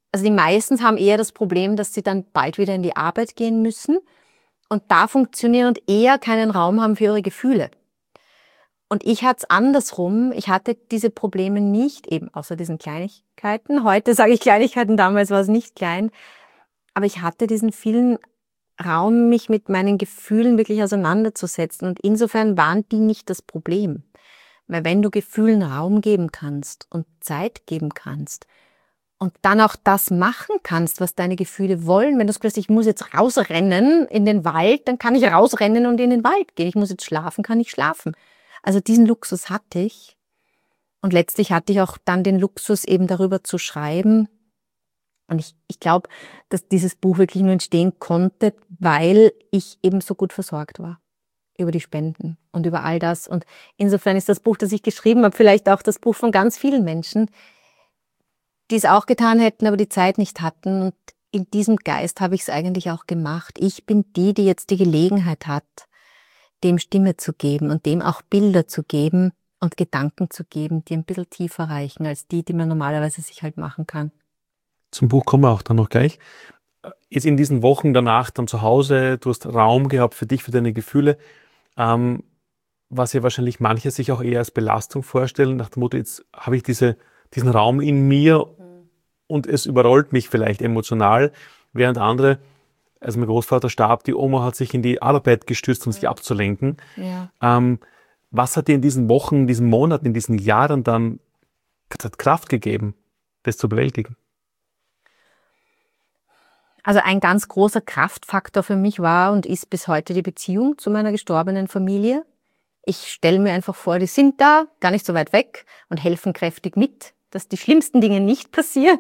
Also die meisten haben eher das Problem, dass sie dann bald wieder in die Arbeit gehen müssen und da funktionieren und eher keinen Raum haben für ihre Gefühle. Und ich hatte es andersrum. Ich hatte diese Probleme nicht, eben außer diesen Kleinigkeiten. Heute sage ich Kleinigkeiten, damals war es nicht klein. Aber ich hatte diesen vielen Raum, mich mit meinen Gefühlen wirklich auseinanderzusetzen. Und insofern waren die nicht das Problem. Weil wenn du Gefühlen Raum geben kannst und Zeit geben kannst und dann auch das machen kannst, was deine Gefühle wollen, wenn du sagst, ich muss jetzt rausrennen in den Wald, dann kann ich rausrennen und in den Wald gehen. Ich muss jetzt schlafen, kann ich schlafen. Also diesen Luxus hatte ich. Und letztlich hatte ich auch dann den Luxus, eben darüber zu schreiben. Und ich glaube, dass dieses Buch wirklich nur entstehen konnte, weil ich eben so gut versorgt war über die Spenden und über all das. Und insofern ist das Buch, das ich geschrieben habe, vielleicht auch das Buch von ganz vielen Menschen, die es auch getan hätten, aber die Zeit nicht hatten. Und in diesem Geist habe ich es eigentlich auch gemacht. Ich bin die jetzt die Gelegenheit hat, dem Stimme zu geben und dem auch Bilder zu geben und Gedanken zu geben, die ein bisschen tiefer reichen als die man normalerweise sich halt machen kann. Zum Buch kommen wir auch dann noch gleich. Jetzt in diesen Wochen danach dann zu Hause, du hast Raum gehabt für dich, für deine Gefühle, was ja wahrscheinlich manche sich auch eher als Belastung vorstellen, nach dem Motto, jetzt habe ich diesen Raum in mir und es überrollt mich vielleicht emotional, während andere, als mein Großvater starb, die Oma hat sich in die Arbeit gestürzt, um sich abzulenken. Ja. Was hat dir in diesen Wochen, in diesen Monaten, in diesen Jahren dann Kraft gegeben, das zu bewältigen? Also ein ganz großer Kraftfaktor für mich war und ist bis heute die Beziehung zu meiner gestorbenen Familie. Ich stelle mir einfach vor, die sind da, gar nicht so weit weg und helfen kräftig mit, dass die schlimmsten Dinge nicht passieren.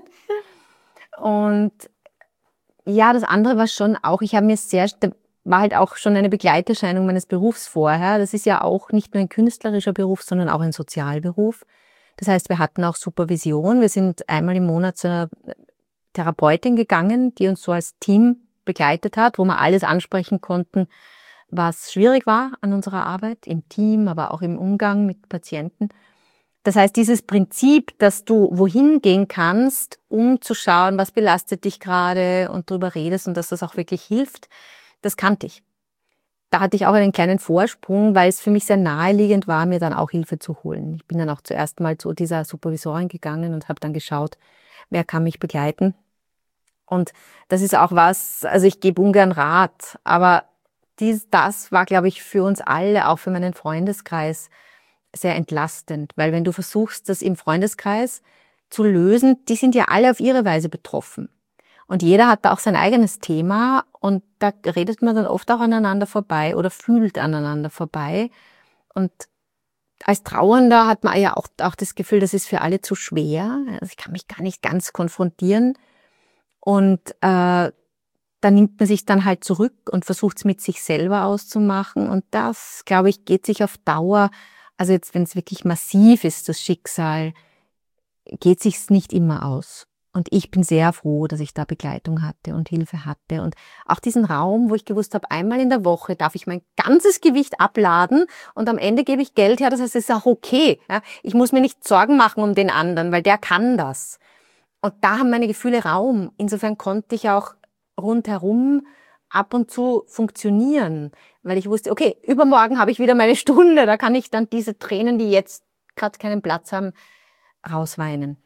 Und ja, das andere war schon auch, war halt auch schon eine Begleiterscheinung meines Berufs vorher. Das ist ja auch nicht nur ein künstlerischer Beruf, sondern auch ein Sozialberuf. Das heißt, wir hatten auch Supervision. Wir sind einmal im Monat zu einer Therapeutin gegangen, die uns so als Team begleitet hat, wo wir alles ansprechen konnten, was schwierig war an unserer Arbeit, im Team, aber auch im Umgang mit Patienten. Das heißt, dieses Prinzip, dass du wohin gehen kannst, um zu schauen, was belastet dich gerade und darüber redest und dass das auch wirklich hilft, das kannte ich. Da hatte ich auch einen kleinen Vorsprung, weil es für mich sehr naheliegend war, mir dann auch Hilfe zu holen. Ich bin dann auch zuerst mal zu dieser Supervisorin gegangen und habe dann geschaut, wer kann mich begleiten. Und das ist auch was, also ich gebe ungern Rat, aber das war, glaube ich, für uns alle, auch für meinen Freundeskreis, sehr entlastend. Weil wenn du versuchst, das im Freundeskreis zu lösen, die sind ja alle auf ihre Weise betroffen. Und jeder hat da auch sein eigenes Thema und da redet man dann oft auch aneinander vorbei oder fühlt aneinander vorbei. Und als Trauernder hat man ja auch das Gefühl, das ist für alle zu schwer. Also ich kann mich gar nicht ganz konfrontieren. Und da nimmt man sich dann halt zurück und versucht es mit sich selber auszumachen. Und das, glaube ich, geht sich auf Dauer, also jetzt, wenn es wirklich massiv ist, das Schicksal, geht sich's nicht immer aus. Und ich bin sehr froh, dass ich da Begleitung hatte und Hilfe hatte. Und auch diesen Raum, wo ich gewusst habe, einmal in der Woche darf ich mein ganzes Gewicht abladen und am Ende gebe ich Geld her. Das heißt, es ist auch okay. Ja? Ich muss mir nicht Sorgen machen um den anderen, weil der kann das. Und da haben meine Gefühle Raum. Insofern konnte ich auch rundherum ab und zu funktionieren, weil ich wusste, okay, übermorgen habe ich wieder meine Stunde, da kann ich dann diese Tränen, die jetzt gerade keinen Platz haben, rausweinen.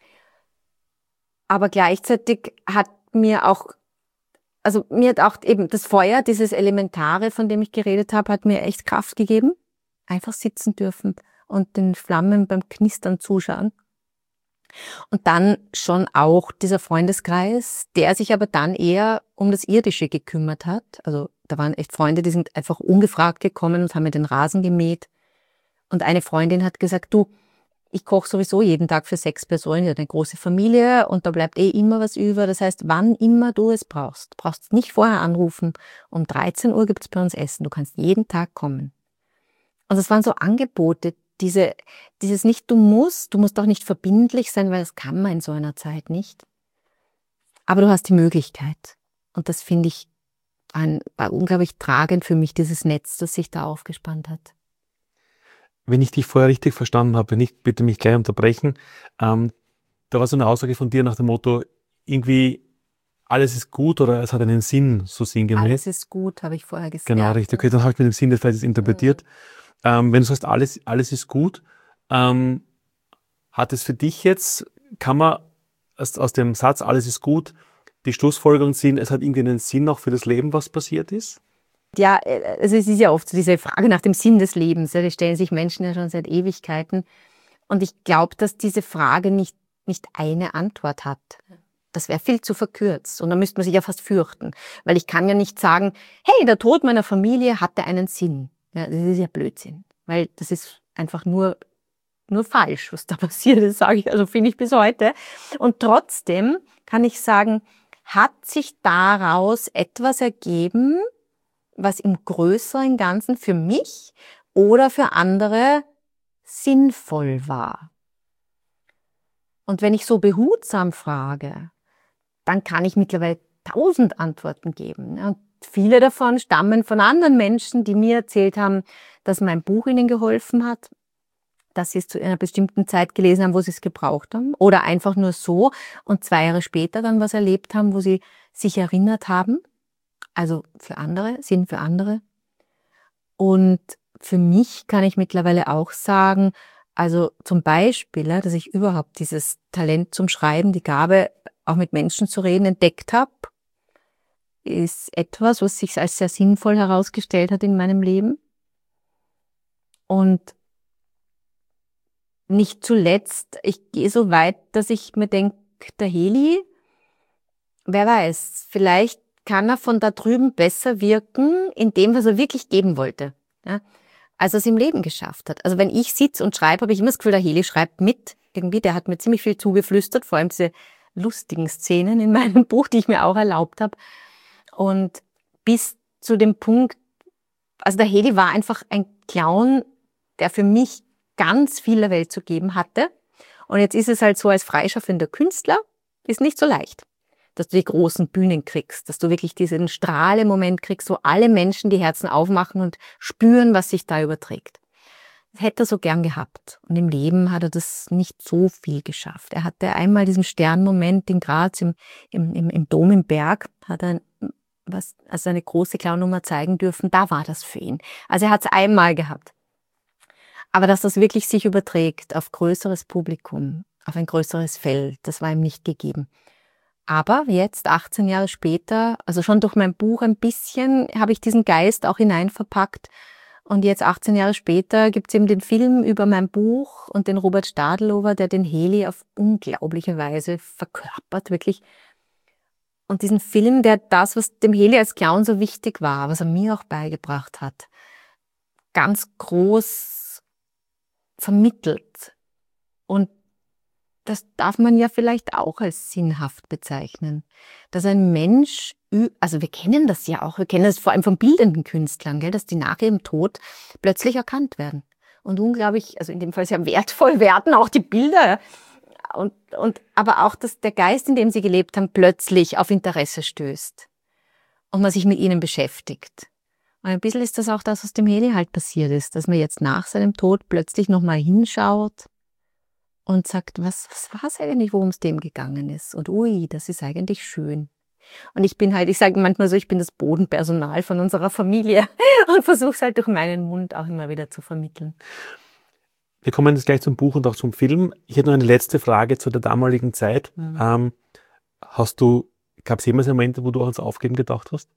Aber gleichzeitig hat mir auch eben das Feuer, dieses Elementare, von dem ich geredet habe, hat mir echt Kraft gegeben. Einfach sitzen dürfen und den Flammen beim Knistern zuschauen. Und dann schon auch dieser Freundeskreis, der sich aber dann eher um das Irdische gekümmert hat. Also da waren echt Freunde, die sind einfach ungefragt gekommen und haben mir den Rasen gemäht. Und eine Freundin hat gesagt, du, ich koche sowieso jeden Tag für 6 Personen, eine große Familie und da bleibt immer was über. Das heißt, wann immer du es brauchst, brauchst nicht vorher anrufen. Um 13 Uhr gibt's bei uns Essen. Du kannst jeden Tag kommen. Und das waren so Angebote, dieses nicht, du musst auch nicht verbindlich sein, weil das kann man in so einer Zeit nicht. Aber du hast die Möglichkeit. Und das finde ich war unglaublich tragend für mich, dieses Netz, das sich da aufgespannt hat. Wenn ich dich vorher richtig verstanden habe, nicht bitte mich gleich unterbrechen, da war so eine Aussage von dir nach dem Motto, irgendwie alles ist gut oder es hat einen Sinn, so sinngemäß. Alles ist gut, habe ich vorher gesagt. Genau, richtig. Okay, dann habe ich mit dem Sinn des Verses interpretiert. Wenn du sagst, alles ist gut, hat es für dich jetzt, kann man aus dem Satz, alles ist gut, die Schlussfolgerung ziehen, es hat irgendwie einen Sinn auch für das Leben, was passiert ist? Ja, also es ist ja oft so diese Frage nach dem Sinn des Lebens. Ja, die stellen sich Menschen ja schon seit Ewigkeiten. Und ich glaube, dass diese Frage nicht eine Antwort hat. Das wäre viel zu verkürzt. Und da müsste man sich ja fast fürchten. Weil ich kann ja nicht sagen, hey, der Tod meiner Familie hatte einen Sinn. Ja, das ist ja Blödsinn. Weil das ist einfach nur falsch, was da passiert ist, sage ich, also finde ich bis heute. Und trotzdem kann ich sagen, hat sich daraus etwas ergeben, was im größeren Ganzen für mich oder für andere sinnvoll war. Und wenn ich so behutsam frage, dann kann ich mittlerweile 1000 Antworten geben. Und viele davon stammen von anderen Menschen, die mir erzählt haben, dass mein Buch ihnen geholfen hat, dass sie es zu einer bestimmten Zeit gelesen haben, wo sie es gebraucht haben, oder einfach nur so und 2 Jahre später dann was erlebt haben, wo sie sich erinnert haben. Also für andere, Sinn für andere. Und für mich kann ich mittlerweile auch sagen, also zum Beispiel, dass ich überhaupt dieses Talent zum Schreiben, die Gabe, auch mit Menschen zu reden, entdeckt habe, ist etwas, was sich als sehr sinnvoll herausgestellt hat in meinem Leben. Und nicht zuletzt, ich gehe so weit, dass ich mir denke, der Heli, wer weiß, vielleicht kann er von da drüben besser wirken, in dem, was er wirklich geben wollte. Ja? Als er es im Leben geschafft hat. Also wenn ich sitze und schreibe, habe ich immer das Gefühl, der Heli schreibt mit. Irgendwie, der hat mir ziemlich viel zugeflüstert, vor allem diese lustigen Szenen in meinem Buch, die ich mir auch erlaubt habe. Und bis zu dem Punkt, also der Heli war einfach ein Clown, der für mich ganz viel der Welt zu geben hatte. Und jetzt ist es halt so, als freischaffender Künstler ist nicht so leicht, dass du die großen Bühnen kriegst, dass du wirklich diesen Strahlemoment kriegst, wo alle Menschen die Herzen aufmachen und spüren, was sich da überträgt. Das hätte er so gern gehabt. Und im Leben hat er das nicht so viel geschafft. Er hatte einmal diesen Sternmoment in Graz im Dom im Berg, hat er eine große Clownnummer zeigen dürfen. Da war das für ihn. Also er hat es einmal gehabt. Aber dass das wirklich sich überträgt auf größeres Publikum, auf ein größeres Feld, das war ihm nicht gegeben. Aber jetzt, 18 Jahre später, also schon durch mein Buch ein bisschen, habe ich diesen Geist auch hineinverpackt. Und jetzt, 18 Jahre später, gibt es eben den Film über mein Buch und den Robert Stadelower, der den Heli auf unglaubliche Weise verkörpert, wirklich. Und diesen Film, der das, was dem Heli als Clown so wichtig war, was er mir auch beigebracht hat, ganz groß vermittelt. Und das darf man ja vielleicht auch als sinnhaft bezeichnen. Dass ein Mensch, also wir kennen das ja auch, wir kennen das vor allem von bildenden Künstlern, gell, dass die nach ihrem Tod plötzlich erkannt werden. Und unglaublich, also in dem Fall sehr wertvoll werden auch die Bilder. Aber auch, dass der Geist, in dem sie gelebt haben, plötzlich auf Interesse stößt. Und man sich mit ihnen beschäftigt. Und ein bisschen ist das auch das, was dem Heli halt passiert ist, dass man jetzt nach seinem Tod plötzlich nochmal hinschaut und sagt, was war es eigentlich, worum es dem gegangen ist? Und ui, das ist eigentlich schön. Und ich sage manchmal so, ich bin das Bodenpersonal von unserer Familie und versuche es halt durch meinen Mund auch immer wieder zu vermitteln. Wir kommen jetzt gleich zum Buch und auch zum Film. Ich hätte noch eine letzte Frage zu der damaligen Zeit. Gab es jemals Momente, wo du auch ans Aufgeben gedacht hast?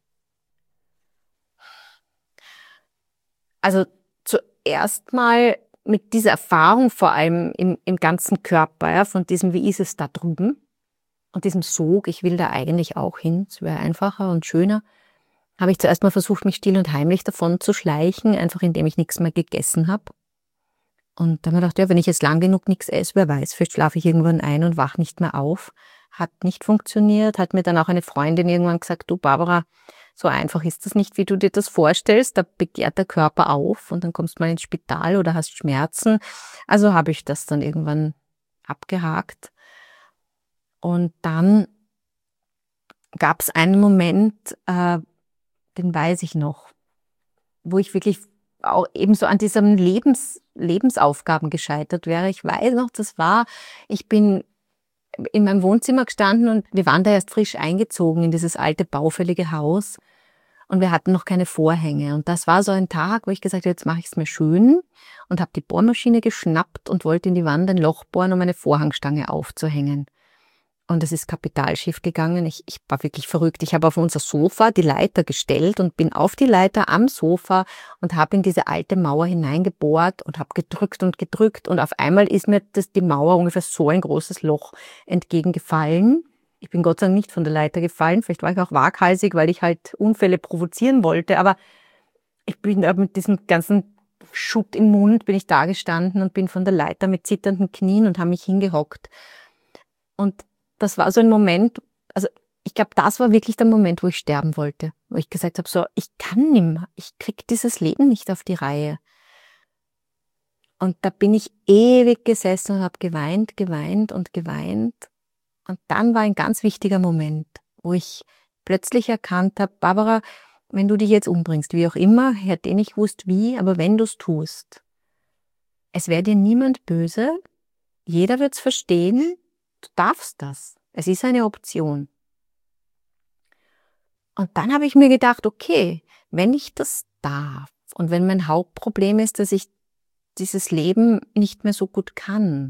Also zuerst mal mit dieser Erfahrung vor allem im ganzen Körper, ja, von diesem, wie ist es da drüben? Und diesem Sog, ich will da eigentlich auch hin, es wäre einfacher und schöner, habe ich zuerst mal versucht, mich still und heimlich davon zu schleichen, einfach indem ich nichts mehr gegessen habe. Und dann habe ich gedacht, ja, wenn ich jetzt lang genug nichts esse, wer weiß, vielleicht schlafe ich irgendwann ein und wache nicht mehr auf. Hat nicht funktioniert, hat mir dann auch eine Freundin irgendwann gesagt, du Barbara, so einfach ist das nicht, wie du dir das vorstellst. Da begehrt der Körper auf und dann kommst du mal ins Spital oder hast Schmerzen. Also habe ich das dann irgendwann abgehakt. Und dann gab es einen Moment, den weiß ich noch, wo ich wirklich auch eben so an diesem Lebensaufgaben gescheitert wäre. Ich weiß noch, ich bin in meinem Wohnzimmer gestanden und wir waren da erst frisch eingezogen in dieses alte, baufällige Haus und wir hatten noch keine Vorhänge. Und das war so ein Tag, wo ich gesagt habe, jetzt mache ich es mir schön und habe die Bohrmaschine geschnappt und wollte in die Wand ein Loch bohren, um eine Vorhangstange aufzuhängen. Und es ist kapital schief gegangen. Ich war wirklich verrückt. Ich habe auf unser Sofa die Leiter gestellt und bin auf die Leiter am Sofa und habe in diese alte Mauer hineingebohrt und habe gedrückt und gedrückt. Und auf einmal ist mir die Mauer ungefähr so ein großes Loch entgegengefallen. Ich bin Gott sei Dank nicht von der Leiter gefallen. Vielleicht war ich auch waghalsig, weil ich halt Unfälle provozieren wollte. Aber ich bin mit diesem ganzen Schutt im Mund bin ich da gestanden und bin von der Leiter mit zitternden Knien und habe mich hingehockt. Und das war so ein Moment, also ich glaube, das war wirklich der Moment, wo ich sterben wollte. Wo ich gesagt habe, so, ich kann nimmer, ich krieg dieses Leben nicht auf die Reihe. Und da bin ich ewig gesessen und habe geweint, geweint und geweint. Und dann war ein ganz wichtiger Moment, wo ich plötzlich erkannt habe, Barbara, wenn du dich jetzt umbringst, wie auch immer, hätte ich nicht gewusst wie, aber wenn du es tust, es wäre dir niemand böse, jeder wird es verstehen, du darfst das. Es ist eine Option. Und dann habe ich mir gedacht, okay, wenn ich das darf und wenn mein Hauptproblem ist, dass ich dieses Leben nicht mehr so gut kann,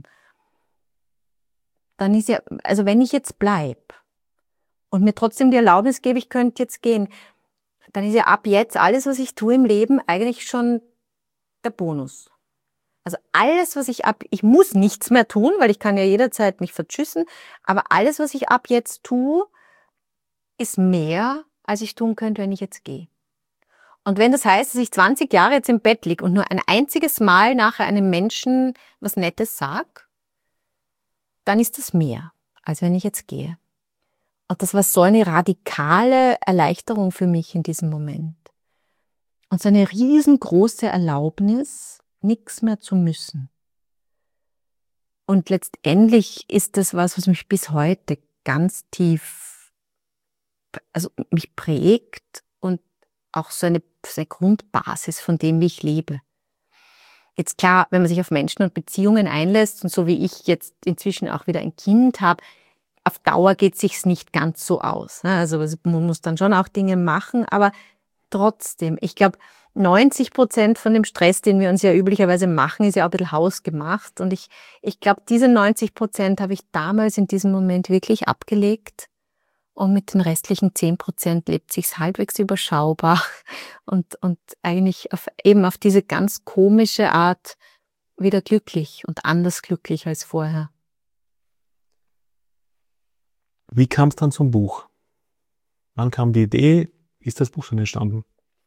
dann ist ja, also wenn ich jetzt bleib und mir trotzdem die Erlaubnis gebe, ich könnte jetzt gehen, dann ist ja ab jetzt alles, was ich tue im Leben, eigentlich schon der Bonus. Also alles, was ich muss nichts mehr tun, weil ich kann ja jederzeit mich vertschüssen, aber alles, was ich ab jetzt tue, ist mehr, als ich tun könnte, wenn ich jetzt gehe. Und wenn das heißt, dass ich 20 Jahre jetzt im Bett liege und nur ein einziges Mal nachher einem Menschen was Nettes sag, dann ist das mehr, als wenn ich jetzt gehe. Und das war so eine radikale Erleichterung für mich in diesem Moment. Und so eine riesengroße Erlaubnis, nichts mehr zu müssen. Und letztendlich ist das was mich bis heute ganz tief, also mich prägt und auch so eine Grundbasis von dem, wie ich lebe. Jetzt klar, wenn man sich auf Menschen und Beziehungen einlässt und so wie ich jetzt inzwischen auch wieder ein Kind habe, auf Dauer geht es sich nicht ganz so aus. Also man muss dann schon auch Dinge machen, aber trotzdem, ich glaube, 90% von dem Stress, den wir uns ja üblicherweise machen, ist ja auch ein bisschen hausgemacht. Und ich glaube, diese 90% habe ich damals in diesem Moment wirklich abgelegt. Und mit den restlichen 10% lebt sich's halbwegs überschaubar und eigentlich auf diese ganz komische Art wieder glücklich und anders glücklich als vorher. Wie kam es dann zum Buch? Wann kam die Idee? Ist das Buch schon entstanden?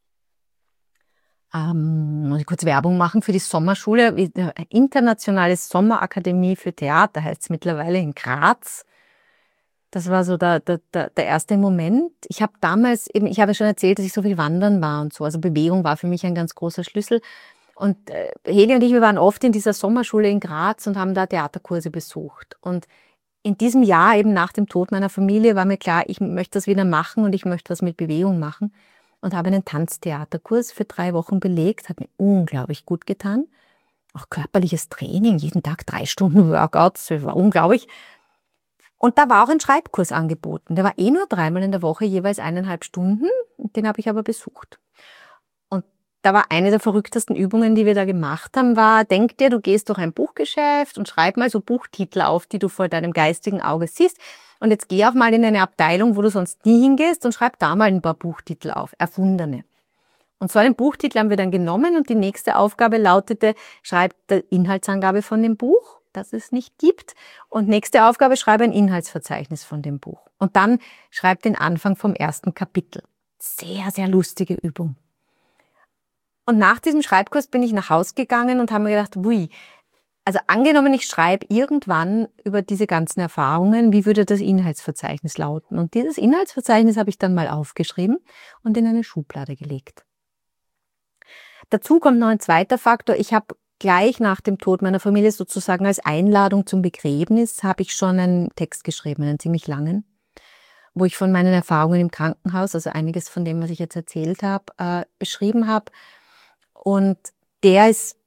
Muss ich kurz Werbung machen für die Sommerschule, Internationale Sommerakademie für Theater heißt es mittlerweile in Graz. Das war so der erste Moment. Ich habe damals eben, ich habe schon erzählt, dass ich so viel wandern war und so. Also Bewegung war für mich ein ganz großer Schlüssel. Und Heli und ich, wir waren oft in dieser Sommerschule in Graz und haben da Theaterkurse besucht. Und in diesem Jahr, eben nach dem Tod meiner Familie, war mir klar, ich möchte das wieder machen und ich möchte was mit Bewegung machen. Und habe einen Tanztheaterkurs für 3 Wochen belegt. Hat mir unglaublich gut getan. Auch körperliches Training, jeden Tag 3 Stunden Workouts, das war unglaublich. Und da war auch ein Schreibkurs angeboten. Der war nur 3-mal in der Woche, jeweils 1,5 Stunden. Den habe ich aber besucht. Und da war eine der verrücktesten Übungen, die wir da gemacht haben, war, denk dir, du gehst durch ein Buchgeschäft und schreib mal so Buchtitel auf, die du vor deinem geistigen Auge siehst. Und jetzt geh auch mal in eine Abteilung, wo du sonst nie hingehst und schreib da mal ein paar Buchtitel auf, erfundene. Und so einen Buchtitel haben wir dann genommen und die nächste Aufgabe lautete, schreib die Inhaltsangabe von dem Buch, das es nicht gibt. Und nächste Aufgabe, schreibe ein Inhaltsverzeichnis von dem Buch. Und dann schreib den Anfang vom ersten Kapitel. Sehr, sehr lustige Übung. Und nach diesem Schreibkurs bin ich nach Hause gegangen und habe mir gedacht, also angenommen, ich schreibe irgendwann über diese ganzen Erfahrungen, wie würde das Inhaltsverzeichnis lauten? Und dieses Inhaltsverzeichnis habe ich dann mal aufgeschrieben und in eine Schublade gelegt. Dazu kommt noch ein zweiter Faktor. Ich habe gleich nach dem Tod meiner Familie sozusagen als Einladung zum Begräbnis, habe ich schon einen Text geschrieben, einen ziemlich langen, wo ich von meinen Erfahrungen im Krankenhaus, also einiges von dem, was ich jetzt erzählt habe, beschrieben habe. Und der ist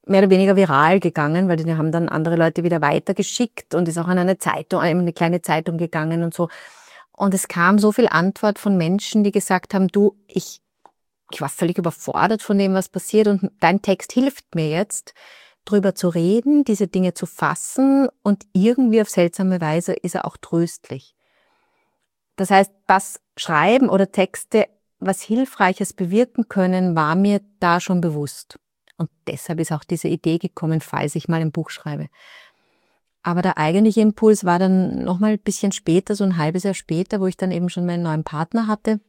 mehr oder weniger viral gegangen, weil die haben dann andere Leute wieder weitergeschickt und ist auch an eine Zeitung, eine kleine Zeitung gegangen und so. Und es kam so viel Antwort von Menschen, die gesagt haben, du, ich war völlig überfordert von dem, was passiert und dein Text hilft mir jetzt, drüber zu reden, diese Dinge zu fassen und irgendwie auf seltsame Weise ist er auch tröstlich. Das heißt, was Schreiben oder Texte, was Hilfreiches bewirken können, war mir da schon bewusst. Und deshalb ist auch diese Idee gekommen, falls ich mal ein Buch schreibe. Aber der eigentliche Impuls war dann nochmal ein bisschen später, so ein halbes Jahr später, wo ich dann eben schon meinen neuen Partner hatte.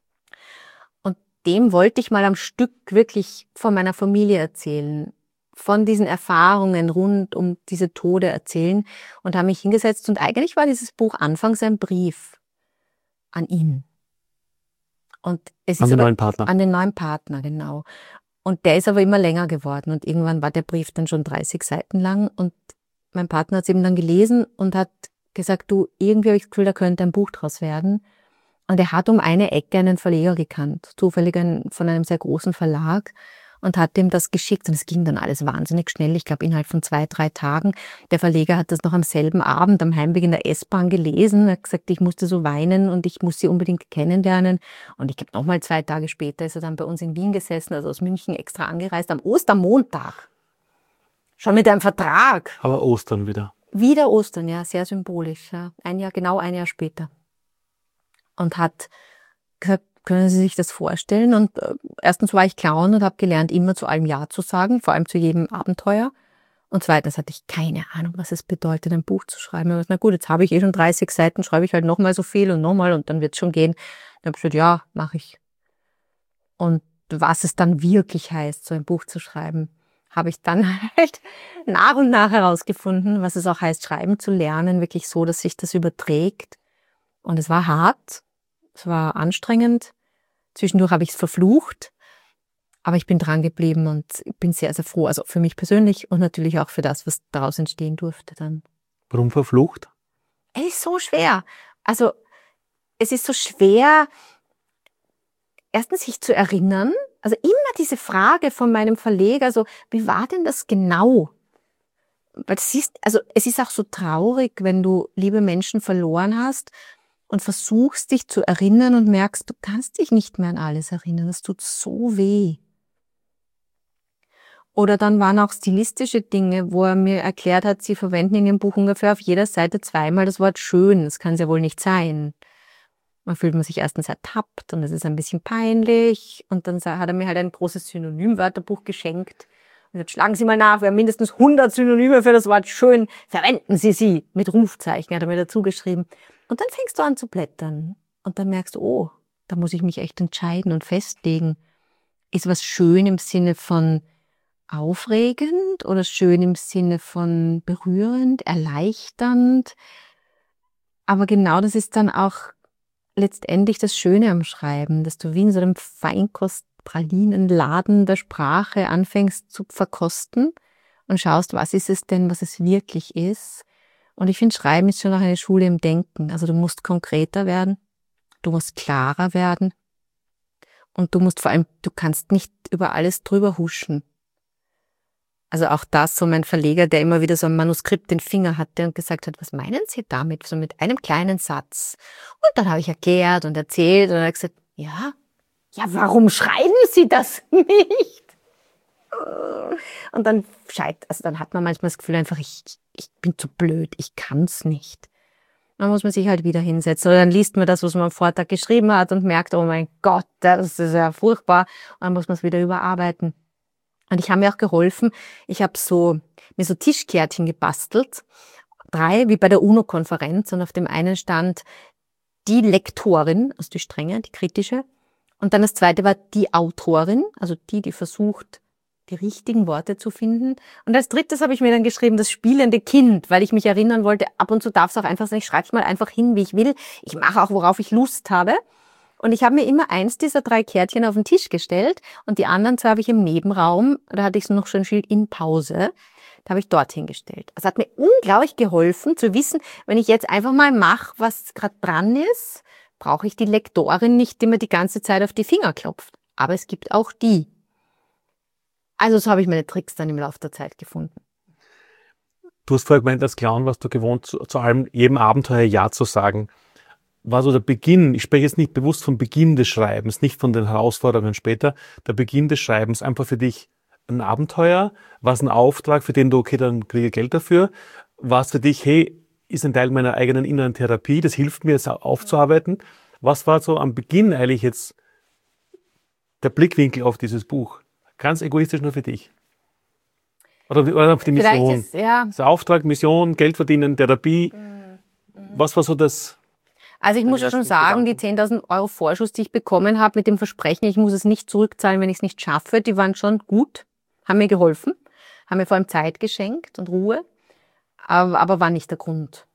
Und dem wollte ich mal am Stück wirklich von meiner Familie erzählen, von diesen Erfahrungen rund um diese Tode erzählen und habe mich hingesetzt. Und eigentlich war dieses Buch anfangs ein Brief an ihn. Und es An ist den aber, neuen Partner. An den neuen Partner, genau. Und der ist aber immer länger geworden. Und irgendwann war der Brief dann schon 30 Seiten lang. Und mein Partner hat es eben dann gelesen und hat gesagt, du, irgendwie habe ich das Gefühl, da könnte ein Buch draus werden. Und er hat um eine Ecke einen Verleger gekannt, zufällig von einem sehr großen Verlag, und hat ihm das geschickt. Und es ging dann alles wahnsinnig schnell. Ich glaube, innerhalb von 2-3 Tagen. Der Verleger hat das noch am selben Abend am Heimweg in der S-Bahn gelesen. Er hat gesagt, ich musste so weinen und ich muss sie unbedingt kennenlernen. Und ich glaube, nochmal 2 Tage später ist er dann bei uns in Wien gesessen, also aus München extra angereist, am Ostermontag. Schon mit einem Vertrag. Aber Ostern wieder. Wieder Ostern, ja, sehr symbolisch. Ja. Genau ein Jahr später. Und hat gesagt, können Sie sich das vorstellen? Und erstens war ich Clown und habe gelernt, immer zu allem Ja zu sagen, vor allem zu jedem Abenteuer. Und zweitens hatte ich keine Ahnung, was es bedeutet, ein Buch zu schreiben. Ich dachte, na gut, jetzt habe ich schon 30 Seiten, schreibe ich halt nochmal so viel und nochmal und dann wird es schon gehen. Dann habe ich gesagt, ja, mache ich. Und was es dann wirklich heißt, so ein Buch zu schreiben, habe ich dann halt nach und nach herausgefunden, was es auch heißt, schreiben zu lernen, wirklich so, dass sich das überträgt. Und es war hart. Es war anstrengend. Zwischendurch habe ich es verflucht. Aber ich bin dran geblieben und bin sehr, sehr froh. Also für mich persönlich und natürlich auch für das, was daraus entstehen durfte dann. Warum verflucht? Es ist so schwer. Also es ist so schwer, erstens sich zu erinnern. Also immer diese Frage von meinem Verleger, so, wie war denn das genau? Weil es ist auch so traurig, wenn du liebe Menschen verloren hast und versuchst, dich zu erinnern und merkst, du kannst dich nicht mehr an alles erinnern. Das tut so weh. Oder dann waren auch stilistische Dinge, wo er mir erklärt hat, sie verwenden in ihrem Buch ungefähr auf jeder Seite 2-mal das Wort schön. Das kann es ja wohl nicht sein. Man fühlt man sich erstens ertappt und es ist ein bisschen peinlich. Und dann hat er mir halt ein großes Synonymwörterbuch geschenkt. Und jetzt schlagen Sie mal nach, wir haben mindestens 100 Synonyme für das Wort schön. Verwenden Sie sie mit Rufzeichen, hat er mir dazu geschrieben. Und dann fängst du an zu blättern. Und dann merkst du, oh, da muss ich mich echt entscheiden und festlegen. Ist was schön im Sinne von aufregend oder schön im Sinne von berührend, erleichternd? Aber genau das ist dann auch letztendlich das Schöne am Schreiben, dass du wie in so einem Feinkostpralinenladen der Sprache anfängst zu verkosten und schaust, was ist es denn, was es wirklich ist. Und ich finde, Schreiben ist schon auch eine Schule im Denken. Also du musst konkreter werden, du musst klarer werden und du musst vor allem, du kannst nicht über alles drüber huschen. Also auch das, so mein Verleger, der immer wieder so ein Manuskript den Finger hatte und gesagt hat, was meinen Sie damit? So mit einem kleinen Satz. Und dann habe ich erklärt und erzählt und er hat gesagt, ja, warum schreiben Sie das nicht? Und dann dann hat man manchmal das Gefühl einfach, ich bin zu blöd, ich kann's nicht. Dann muss man sich halt wieder hinsetzen oder dann liest man das, was man am Vortag geschrieben hat und merkt, oh mein Gott, das ist ja furchtbar. Und dann muss man es wieder überarbeiten. Und ich habe mir auch geholfen, ich habe mir so Tischkärtchen gebastelt, 3, wie bei der UNO-Konferenz, und auf dem einen stand die Lektorin, also die strenge, die kritische, und dann das zweite war die Autorin, also die versucht, die richtigen Worte zu finden. Und als drittes habe ich mir dann geschrieben, das spielende Kind, weil ich mich erinnern wollte, ab und zu darf es auch einfach sein, ich schreibe es mal einfach hin, wie ich will. Ich mache auch, worauf ich Lust habe. Und ich habe mir immer eins dieser 3 Kärtchen auf den Tisch gestellt und die anderen 2 habe ich im Nebenraum, da hatte ich so noch schon ein Schild in Pause, da habe ich dort hingestellt. Das hat mir unglaublich geholfen zu wissen, wenn ich jetzt einfach mal mache, was gerade dran ist, brauche ich die Lektorin nicht, die mir die ganze Zeit auf die Finger klopft. Aber es gibt auch die. Also so habe ich meine Tricks dann im Laufe der Zeit gefunden. Du hast vorher gemeint, als Clown warst du gewohnt, zu allem, jedem Abenteuer Ja zu sagen. War so der Beginn, ich spreche jetzt nicht bewusst vom Beginn des Schreibens, nicht von den Herausforderungen später, der Beginn des Schreibens einfach für dich ein Abenteuer? War es ein Auftrag, für den du, okay, dann kriege ich Geld dafür? War es für dich, hey, ist ein Teil meiner eigenen inneren Therapie, das hilft mir jetzt aufzuarbeiten? Was war so am Beginn eigentlich jetzt der Blickwinkel auf dieses Buch? Ganz egoistisch nur für dich? Oder auf die Mission? Ist, ja. Das Auftrag, Mission, Geld verdienen, Therapie. Was war so das? Also ich muss ja schon sagen, die 10.000 Euro Vorschuss, die ich bekommen habe, mit dem Versprechen, ich muss es nicht zurückzahlen, wenn ich es nicht schaffe, die waren schon gut, haben mir geholfen, haben mir vor allem Zeit geschenkt und Ruhe, aber war nicht der Grund.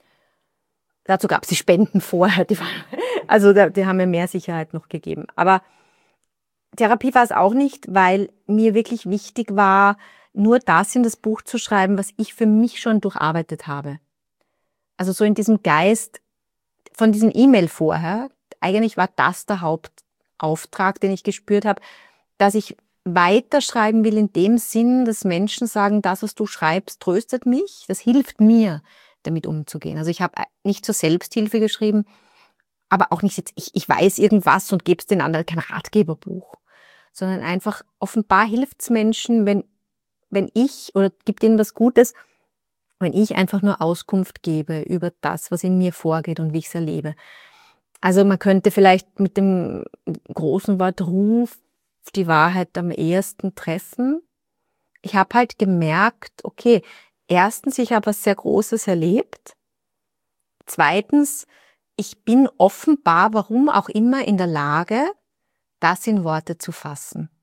Dazu gab es die Spenden vorher, die haben mir mehr Sicherheit noch gegeben. Aber Therapie war es auch nicht, weil mir wirklich wichtig war, nur das in das Buch zu schreiben, was ich für mich schon durcharbeitet habe. Also so in diesem Geist von diesem E-Mail vorher, eigentlich war das der Hauptauftrag, den ich gespürt habe, dass ich weiterschreiben will in dem Sinn, dass Menschen sagen, das, was du schreibst, tröstet mich, das hilft mir, damit umzugehen. Also ich habe nicht zur Selbsthilfe geschrieben, aber auch nicht jetzt, ich weiß irgendwas und gebe es den anderen, kein Ratgeberbuch, sondern einfach offenbar hilft es Menschen, wenn ich, oder gibt ihnen was Gutes, wenn ich einfach nur Auskunft gebe über das, was in mir vorgeht und wie ich es erlebe. Also man könnte vielleicht mit dem großen Wort Ruf die Wahrheit am ehesten treffen. Ich habe halt gemerkt, okay, erstens, ich habe was sehr Großes erlebt. Zweitens, ich bin offenbar, warum auch immer, in der Lage, das in Worte zu fassen.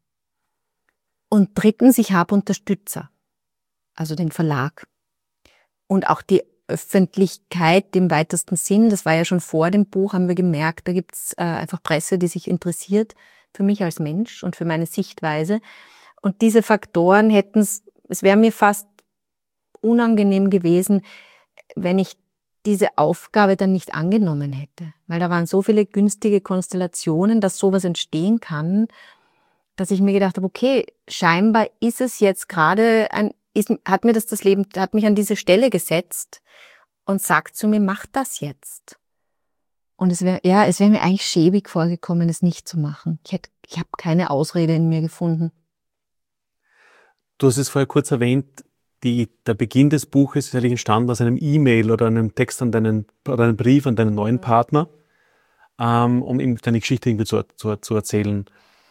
Und drittens, ich habe Unterstützer, also den Verlag. Und auch die Öffentlichkeit im weitesten Sinn, das war ja schon vor dem Buch, haben wir gemerkt, da gibt's einfach Presse, die sich interessiert für mich als Mensch und für meine Sichtweise. Und diese Faktoren es wäre mir fast unangenehm gewesen, wenn ich diese Aufgabe dann nicht angenommen hätte. Weil da waren so viele günstige Konstellationen, dass sowas entstehen kann, dass ich mir gedacht habe, okay, scheinbar ist es jetzt gerade hat mich an diese Stelle gesetzt und sagt zu mir, mach das jetzt. Und es wäre mir eigentlich schäbig vorgekommen, es nicht zu machen. Ich habe keine Ausrede in mir gefunden. Du hast es vorher kurz erwähnt, der Beginn des Buches ist eigentlich entstanden aus einem E-Mail oder einem Text oder einem Brief an deinen neuen Partner, um ihm deine Geschichte irgendwie zu erzählen.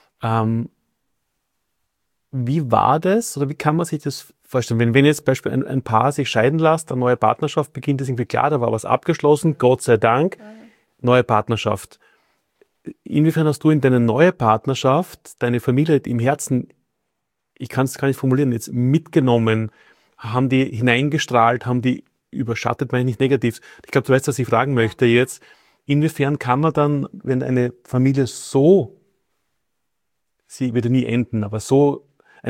Wie war das oder wie kann man sich das vorstellen? Wenn jetzt beispielsweise ein Paar sich scheiden lässt, eine neue Partnerschaft beginnt, ist irgendwie klar, da war was abgeschlossen, Gott sei Dank, neue Partnerschaft. Inwiefern hast du in deine neue Partnerschaft, deine Familie im Herzen, ich kann es gar nicht formulieren, jetzt mitgenommen, haben die hineingestrahlt, haben die überschattet, meine ich nicht negativ. Ich glaube, du weißt, was ich fragen möchte jetzt. Inwiefern kann man dann, wenn eine Familie sie wird ja nie enden, aber so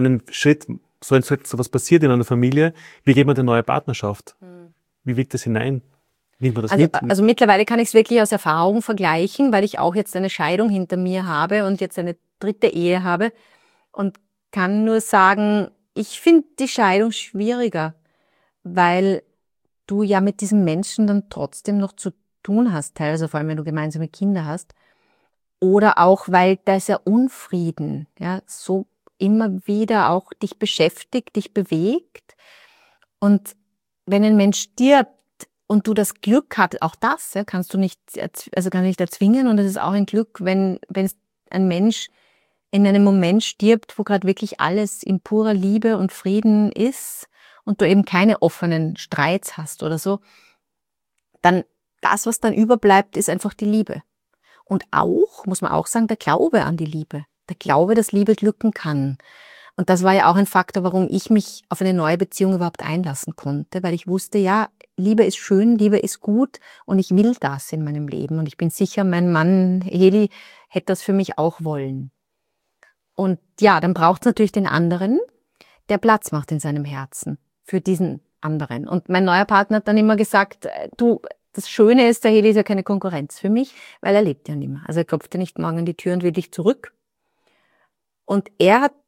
was passiert in einer Familie, wie geht man eine neue Partnerschaft? Wie wirkt das hinein? Nimmt man das mit? Also mittlerweile kann ich es wirklich aus Erfahrung vergleichen, weil ich auch jetzt eine Scheidung hinter mir habe und jetzt eine dritte Ehe habe und kann nur sagen, ich finde die Scheidung schwieriger, weil du ja mit diesem Menschen dann trotzdem noch zu tun hast, teilweise vor allem, wenn du gemeinsame Kinder hast. Oder auch, weil dieser Unfrieden, ja, so immer wieder auch dich beschäftigt, dich bewegt. Und wenn ein Mensch stirbt und du das Glück hast, auch das, ja, kannst du nicht erzwingen. Und es ist auch ein Glück, wenn ein Mensch in einem Moment stirbt, wo gerade wirklich alles in purer Liebe und Frieden ist und du eben keine offenen Streits hast oder so, dann das, was dann überbleibt, ist einfach die Liebe. Und auch, muss man auch sagen, der Glaube an die Liebe. Der Glaube, dass Liebe glücken kann. Und das war ja auch ein Faktor, warum ich mich auf eine neue Beziehung überhaupt einlassen konnte, weil ich wusste, ja, Liebe ist schön, Liebe ist gut und ich will das in meinem Leben. Und ich bin sicher, mein Mann Heli hätte das für mich auch wollen. Und ja, dann braucht es natürlich den anderen, der Platz macht in seinem Herzen für diesen anderen. Und mein neuer Partner hat dann immer gesagt, du, das Schöne ist, der Heli ist ja keine Konkurrenz für mich, weil er lebt ja nicht mehr. Also er klopft ja nicht morgen an die Tür und will dich zurück. Und er hat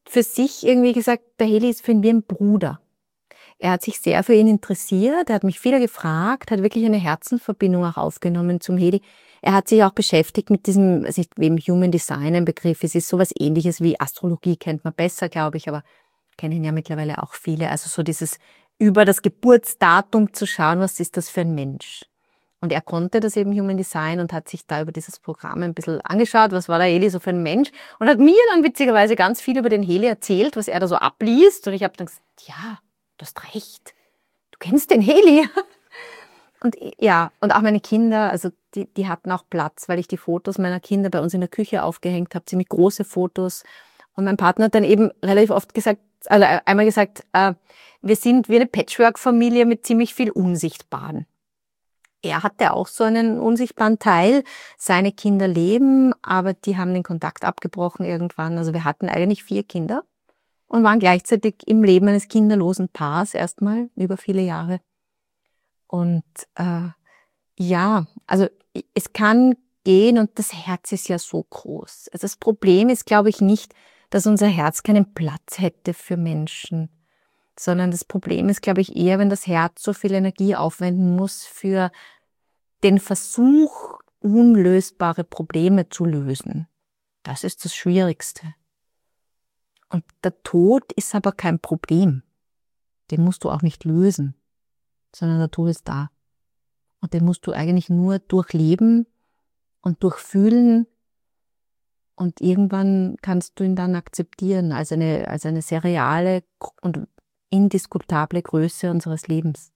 für sich irgendwie gesagt, der Heli ist für ihn wie ein Bruder. Er hat sich sehr für ihn interessiert, er hat mich viel gefragt, hat wirklich eine Herzensverbindung auch aufgenommen zum Heli. Er hat sich auch beschäftigt mit diesem, also wem Human Design ein Begriff ist, ist sowas Ähnliches wie Astrologie, kennt man besser, glaube ich, aber kennen ja mittlerweile auch viele. Also so dieses über das Geburtsdatum zu schauen, was ist das für ein Mensch. Und er konnte das eben Human Design und hat sich da über dieses Programm ein bisschen angeschaut, was war der Heli so für ein Mensch und hat mir dann witzigerweise ganz viel über den Heli erzählt, was er da so abliest. Und ich habe dann gesagt, ja, du hast recht, du kennst den Heli. Und ja, und auch meine Kinder, also die hatten auch Platz, weil ich die Fotos meiner Kinder bei uns in der Küche aufgehängt habe, ziemlich große Fotos. Und mein Partner hat dann eben relativ oft gesagt, also einmal gesagt, wir sind wie eine Patchwork-Familie mit ziemlich viel Unsichtbaren. Er hatte auch so einen unsichtbaren Teil. Seine Kinder leben, aber die haben den Kontakt abgebrochen irgendwann. Also wir hatten eigentlich 4 Kinder und waren gleichzeitig im Leben eines kinderlosen Paars erstmal über viele Jahre. Und ja, also es kann gehen und das Herz ist ja so groß. Also das Problem ist, glaube ich, nicht, dass unser Herz keinen Platz hätte für Menschen, sondern das Problem ist, glaube ich, eher, wenn das Herz so viel Energie aufwenden muss für den Versuch, unlösbare Probleme zu lösen. Das ist das Schwierigste. Und der Tod ist aber kein Problem. Den musst du auch nicht lösen, sondern der Tod ist da. Und den musst du eigentlich nur durchleben und durchfühlen. Und irgendwann kannst du ihn dann akzeptieren als eine sehr reale und indiskutable Größe unseres Lebens.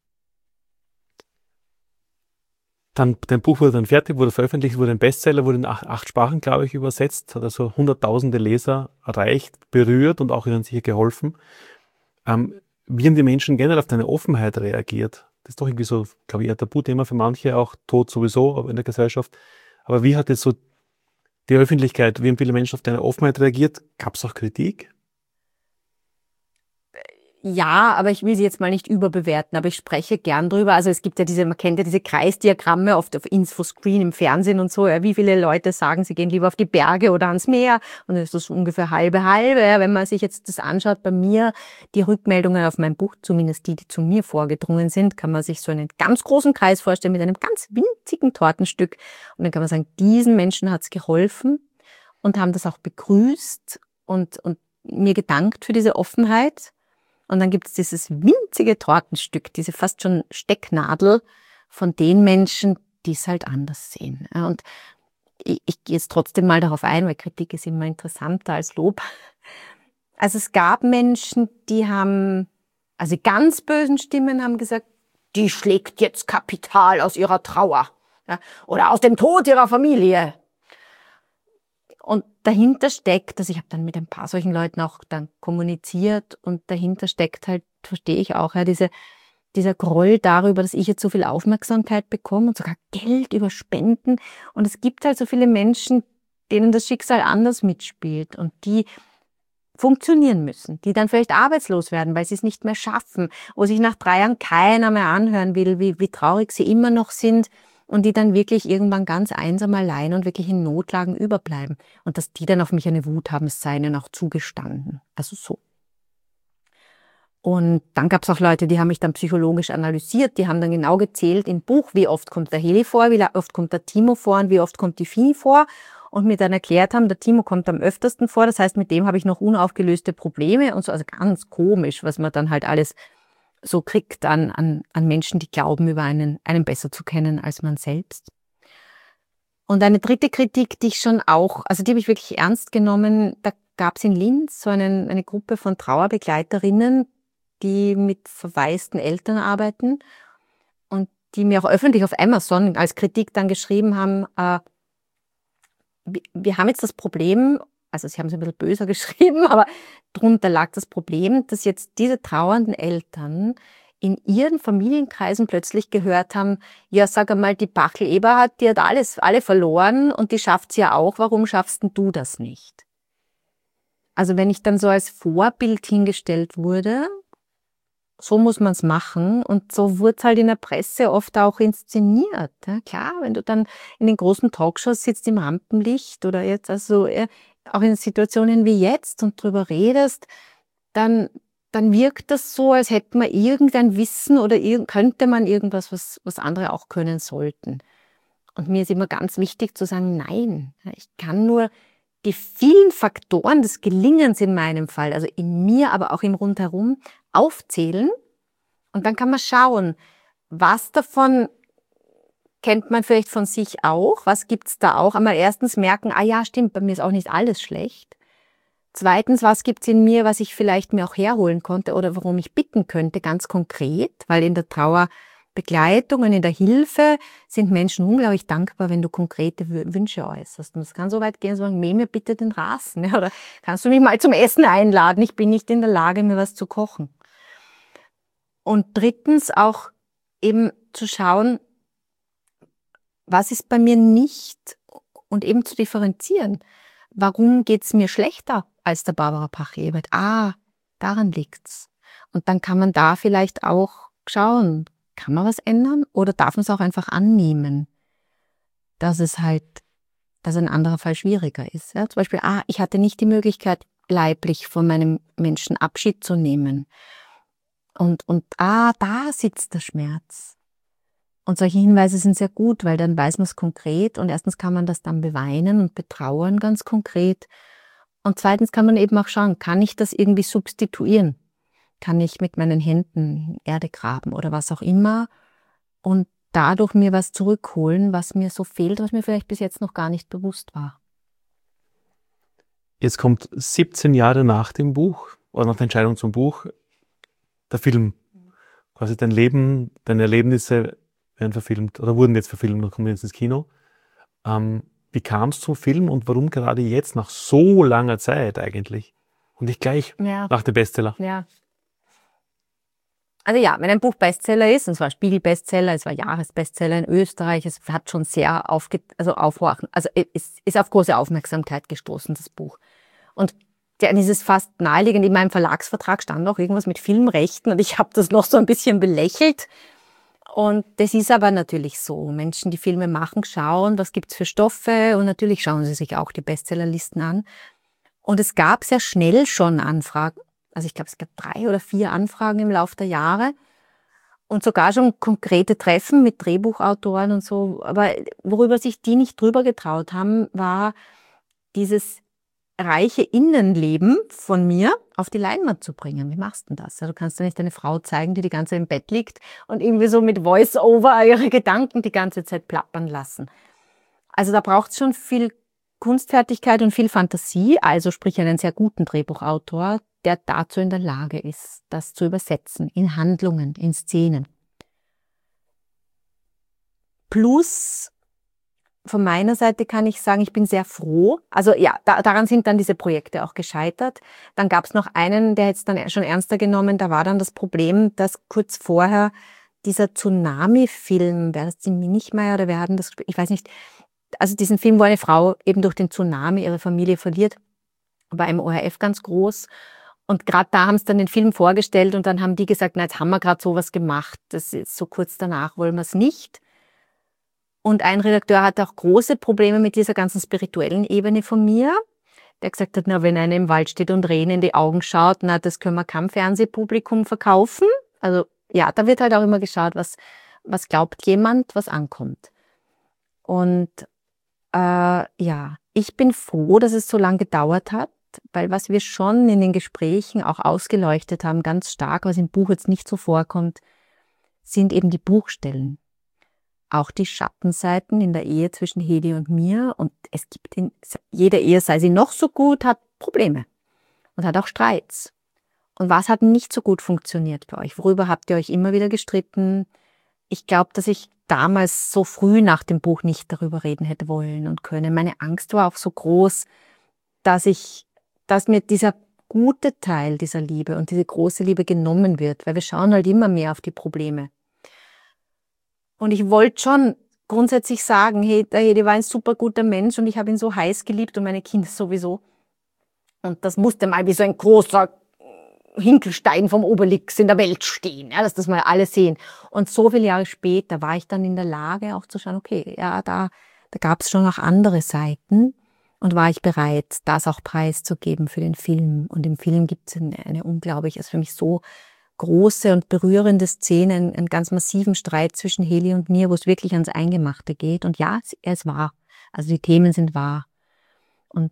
Dann, dein Buch wurde dann fertig, wurde veröffentlicht, wurde ein Bestseller, wurde in 8 Sprachen, glaube ich, übersetzt, hat also hunderttausende Leser erreicht, berührt und auch ihnen sicher geholfen. Wie haben die Menschen generell auf deine Offenheit reagiert? Das ist doch irgendwie so, glaube ich, ein Tabuthema für manche, auch Tod sowieso in der Gesellschaft. Aber wie hat jetzt so die Öffentlichkeit, wie haben viele Menschen auf deine Offenheit reagiert? Gab es auch Kritik? Ja, aber ich will sie jetzt mal nicht überbewerten, aber ich spreche gern drüber. Also es gibt ja man kennt ja diese Kreisdiagramme oft auf Infoscreen im Fernsehen und so. Ja, wie viele Leute sagen, sie gehen lieber auf die Berge oder ans Meer? Und das ist ungefähr halbe. Ja, wenn man sich jetzt das anschaut, bei mir, die Rückmeldungen auf mein Buch, zumindest die zu mir vorgedrungen sind, kann man sich so einen ganz großen Kreis vorstellen mit einem ganz winzigen Tortenstück. Und dann kann man sagen, diesen Menschen hat's geholfen und haben das auch begrüßt und mir gedankt für diese Offenheit. Und dann gibt es dieses winzige Tortenstück, diese fast schon Stecknadel von den Menschen, die es halt anders sehen. Und ich gehe jetzt trotzdem mal darauf ein, weil Kritik ist immer interessanter als Lob. Also es gab Menschen, die haben, also die ganz bösen Stimmen haben gesagt, die schlägt jetzt Kapital aus ihrer Trauer, ja, oder aus dem Tod ihrer Familie. Und dahinter steckt, also ich habe dann mit ein paar solchen Leuten auch dann kommuniziert und dahinter steckt halt, verstehe ich auch, ja, dieser Groll darüber, dass ich jetzt so viel Aufmerksamkeit bekomme und sogar Geld über Spenden. Und es gibt halt so viele Menschen, denen das Schicksal anders mitspielt und die funktionieren müssen, die dann vielleicht arbeitslos werden, weil sie es nicht mehr schaffen, wo sich nach 3 Jahren keiner mehr anhören will, wie traurig sie immer noch sind. Und die dann wirklich irgendwann ganz einsam allein und wirklich in Notlagen überbleiben. Und dass die dann auf mich eine Wut haben, es sei ihnen auch zugestanden. Also so. Und dann gab es auch Leute, die haben mich dann psychologisch analysiert, die haben dann genau gezählt im Buch, wie oft kommt der Heli vor, wie oft kommt der Timo vor und wie oft kommt die Fini vor. Und mir dann erklärt haben, der Timo kommt am öftersten vor, das heißt, mit dem habe ich noch unaufgelöste Probleme und so. Also ganz komisch, was man dann halt alles so kriegt an Menschen, die glauben, über einen besser zu kennen als man selbst. Und eine dritte Kritik, die ich schon auch, also die habe ich wirklich ernst genommen, da gab es in Linz so eine Gruppe von Trauerbegleiterinnen, die mit verwaisten Eltern arbeiten und die mir auch öffentlich auf Amazon als Kritik dann geschrieben haben, wir haben jetzt das Problem, also sie haben es ein bisschen böser geschrieben, aber drunter lag das Problem, dass jetzt diese trauernden Eltern in ihren Familienkreisen plötzlich gehört haben, ja, sag einmal, die Bachel Eberhard, die hat alle verloren und die schafft's ja auch, warum schaffst denn du das nicht? Also wenn ich dann so als Vorbild hingestellt wurde, so muss man es machen und so wurde es halt in der Presse oft auch inszeniert. Ja, klar, wenn du dann in den großen Talkshows sitzt im Rampenlicht oder jetzt, also auch in Situationen wie jetzt und drüber redest, dann wirkt das so, als hätte man irgendein Wissen oder könnte man irgendwas, was andere auch können sollten. Und mir ist immer ganz wichtig zu sagen, nein, ich kann nur die vielen Faktoren des Gelingens in meinem Fall, also in mir, aber auch im Rundherum, aufzählen. Und dann kann man schauen, was davon kennt man vielleicht von sich auch, was gibt's da auch. Einmal erstens merken, ja, stimmt, bei mir ist auch nicht alles schlecht. Zweitens, was gibt's in mir, was ich vielleicht mir auch herholen konnte oder worum ich bitten könnte, ganz konkret, weil in der Trauerbegleitung und in der Hilfe sind Menschen unglaublich dankbar, wenn du konkrete Wünsche äußerst. Und es kann so weit gehen, sagen, mäh mir bitte den Rasen, oder kannst du mich mal zum Essen einladen, ich bin nicht in der Lage, mir was zu kochen. Und drittens auch eben zu schauen, was ist bei mir nicht und eben zu differenzieren. Warum geht's mir schlechter als der Barbara Pach-Ebert? Daran liegt's. Und dann kann man da vielleicht auch schauen, kann man was ändern oder darf man es auch einfach annehmen, dass ein anderer Fall schwieriger ist. Ja? Zum Beispiel, ich hatte nicht die Möglichkeit, leiblich von meinem Menschen Abschied zu nehmen. Und da sitzt der Schmerz. Und solche Hinweise sind sehr gut, weil dann weiß man es konkret und erstens kann man das dann beweinen und betrauern ganz konkret. Und zweitens kann man eben auch schauen, kann ich das irgendwie substituieren? Kann ich mit meinen Händen Erde graben oder was auch immer und dadurch mir was zurückholen, was mir so fehlt, was mir vielleicht bis jetzt noch gar nicht bewusst war. Jetzt kommt 17 Jahre nach dem Buch oder nach der Entscheidung zum Buch der Film. Quasi dein Leben, deine Erlebnisse werden verfilmt oder wurden jetzt verfilmt und kommen jetzt ins Kino. Wie kam es zum Film und warum gerade jetzt, nach so langer Zeit eigentlich? Und nicht gleich nach dem Bestseller? Ja. Also ja, wenn ein Buch Bestseller ist, und es war Spiegel-Bestseller, es war Jahresbestseller in Österreich, es hat schon sehr ist auf große Aufmerksamkeit gestoßen, das Buch. Und dann ist es fast naheliegend, in meinem Verlagsvertrag stand auch irgendwas mit Filmrechten und ich habe das noch so ein bisschen belächelt. Und das ist aber natürlich so. Menschen, die Filme machen, schauen, was gibt's für Stoffe und natürlich schauen sie sich auch die Bestsellerlisten an. Und es gab sehr schnell schon Anfragen. Also ich glaube, es gab 3 oder 4 Anfragen im Laufe der Jahre und sogar schon konkrete Treffen mit Drehbuchautoren und so. Aber worüber sich die nicht drüber getraut haben, war dieses reiche Innenleben von mir auf die Leinwand zu bringen. Wie machst du denn das? Du kannst ja nicht eine Frau zeigen, die die ganze Zeit im Bett liegt und irgendwie so mit Voice-Over ihre Gedanken die ganze Zeit plappern lassen. Also da braucht es schon viel Kunstfertigkeit und viel Fantasie, also sprich einen sehr guten Drehbuchautor, der dazu in der Lage ist, das zu übersetzen in Handlungen, in Szenen. Plus, von meiner Seite kann ich sagen, ich bin sehr froh. Also ja, daran sind dann diese Projekte auch gescheitert. Dann gab es noch einen, der jetzt dann schon ernster genommen, da war dann das Problem, dass kurz vorher dieser Tsunami-Film, wer das die Minichmeier oder wer hat das, ich weiß nicht, also diesen Film, wo eine Frau eben durch den Tsunami ihre Familie verliert, war im ORF ganz groß. Und gerade da haben sie dann den Film vorgestellt und dann haben die gesagt, na, jetzt haben wir gerade sowas gemacht, das ist so kurz danach wollen wir es nicht. Und ein Redakteur hatte auch große Probleme mit dieser ganzen spirituellen Ebene von mir, der gesagt hat, na, wenn einer im Wald steht und Tränen in die Augen schaut, na, das können wir keinem Fernsehpublikum verkaufen. Also ja, da wird halt auch immer geschaut, was glaubt jemand, was ankommt. Und ja, ich bin froh, dass es so lange gedauert hat, weil was wir schon in den Gesprächen auch ausgeleuchtet haben, ganz stark, was im Buch jetzt nicht so vorkommt, sind eben die Bruchstellen. Auch die Schattenseiten in der Ehe zwischen Hedi und mir. Und es gibt jede Ehe, sei sie noch so gut, hat Probleme und hat auch Streits. Und was hat nicht so gut funktioniert bei euch? Worüber habt ihr euch immer wieder gestritten? Ich glaube, dass ich damals so früh nach dem Buch nicht darüber reden hätte wollen und können. Meine Angst war auch so groß, dass mir dieser gute Teil dieser Liebe und diese große Liebe genommen wird, weil wir schauen halt immer mehr auf die Probleme. Und ich wollte schon grundsätzlich sagen, hey, der Hedi war ein super guter Mensch und ich habe ihn so heiß geliebt und meine Kinder sowieso. Und das musste mal wie so ein großer Hinkelstein vom Obelix in der Welt stehen, ja, dass das mal alle sehen. Und so viele Jahre später war ich dann in der Lage, auch zu schauen, okay, ja, da gab es schon auch andere Seiten. Und war ich bereit, das auch preiszugeben für den Film? Und im Film gibt es eine unglaublich, also für mich so große und berührende Szene, einen ganz massiven Streit zwischen Heli und mir, wo es wirklich ans Eingemachte geht. Und ja, er ist wahr. Also die Themen sind wahr. Und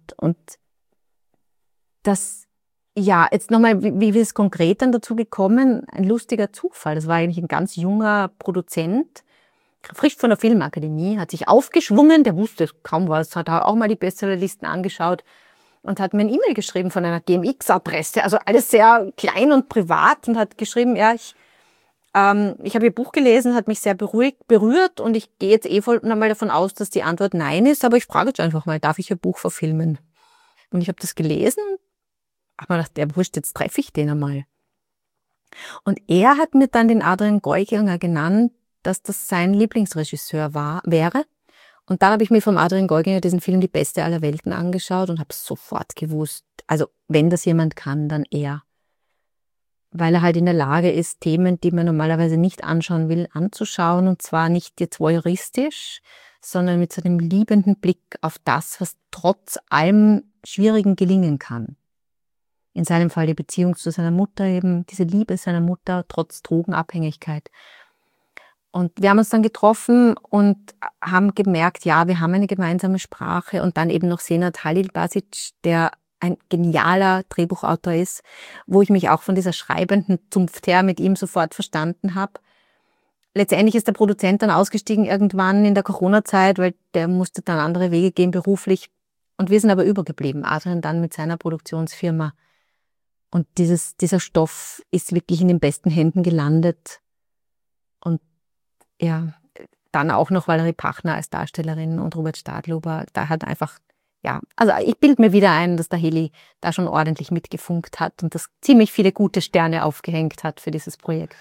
das, ja, jetzt nochmal, wie ist es konkret dann dazu gekommen? Ein lustiger Zufall. Das war eigentlich ein ganz junger Produzent, frisch von der Filmakademie, hat sich aufgeschwungen, der wusste kaum was, hat auch mal die Bestsellerlisten angeschaut und hat mir ein E-Mail geschrieben von einer GMX-Adresse, also alles sehr klein und privat, und hat geschrieben, ja, ich habe Ihr Buch gelesen, hat mich sehr berührt, und ich gehe jetzt voll mal davon aus, dass die Antwort nein ist, aber ich frage jetzt einfach mal, darf ich Ihr Buch verfilmen? Und ich habe das gelesen, habe mir gedacht, der wurscht, jetzt treffe ich den einmal. Und er hat mir dann den Adrian Geuginger genannt, dass das sein Lieblingsregisseur wäre. Und dann habe ich mir vom Adrian Geuginger diesen Film Die Beste aller Welten angeschaut und habe sofort gewusst, also wenn das jemand kann, dann er. Weil er halt in der Lage ist, Themen, die man normalerweise nicht anschauen will, anzuschauen, und zwar nicht jetzt voyeuristisch, sondern mit so einem liebenden Blick auf das, was trotz allem Schwierigen gelingen kann. In seinem Fall die Beziehung zu seiner Mutter, eben diese Liebe seiner Mutter trotz Drogenabhängigkeit. Und wir haben uns dann getroffen und haben gemerkt, ja, wir haben eine gemeinsame Sprache, und dann eben noch Senad Halilbasic, der ein genialer Drehbuchautor ist, wo ich mich auch von dieser schreibenden Zunft her mit ihm sofort verstanden habe. Letztendlich ist der Produzent dann ausgestiegen irgendwann in der Corona-Zeit, weil der musste dann andere Wege gehen beruflich. Und wir sind aber übergeblieben, Adrian dann mit seiner Produktionsfirma. Und dieser Stoff ist wirklich in den besten Händen gelandet. Und ja, dann auch noch Valerie Pachner als Darstellerin und Robert Stadlober. Da hat einfach, ja, also ich bilde mir wieder ein, dass der Heli da schon ordentlich mitgefunkt hat und das ziemlich viele gute Sterne aufgehängt hat für dieses Projekt.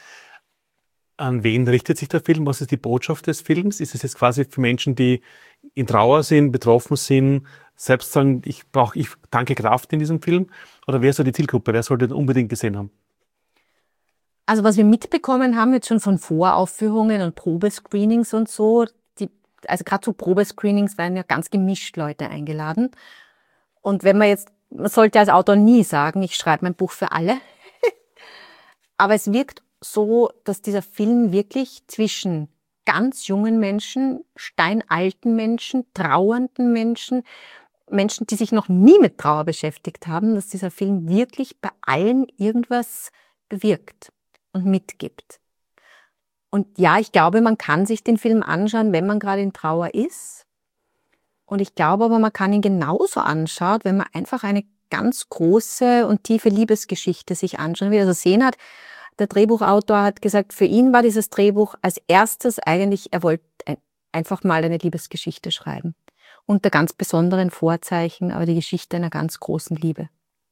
An wen richtet sich der Film? Was ist die Botschaft des Films? Ist es jetzt quasi für Menschen, die in Trauer sind, betroffen sind, selbst sagen, ich tanke Kraft in diesem Film? Oder wer ist so die Zielgruppe? Wer sollte den unbedingt gesehen haben? Also was wir mitbekommen haben jetzt schon von Voraufführungen und Probescreenings und so, also gerade zu Probescreenings werden ja ganz gemischt Leute eingeladen. Und man sollte als Autor nie sagen, ich schreibe mein Buch für alle. Aber es wirkt so, dass dieser Film wirklich zwischen ganz jungen Menschen, steinalten Menschen, trauernden Menschen, Menschen, die sich noch nie mit Trauer beschäftigt haben, dass dieser Film wirklich bei allen irgendwas bewirkt und mitgibt. Und ja, ich glaube, man kann sich den Film anschauen, wenn man gerade in Trauer ist. Und ich glaube aber, man kann ihn genauso anschauen, wenn man einfach eine ganz große und tiefe Liebesgeschichte sich anschauen will. Also Senad, der Drehbuchautor, hat gesagt, für ihn war dieses Drehbuch als erstes eigentlich, er wollte einfach mal eine Liebesgeschichte schreiben. Unter ganz besonderen Vorzeichen, aber die Geschichte einer ganz großen Liebe.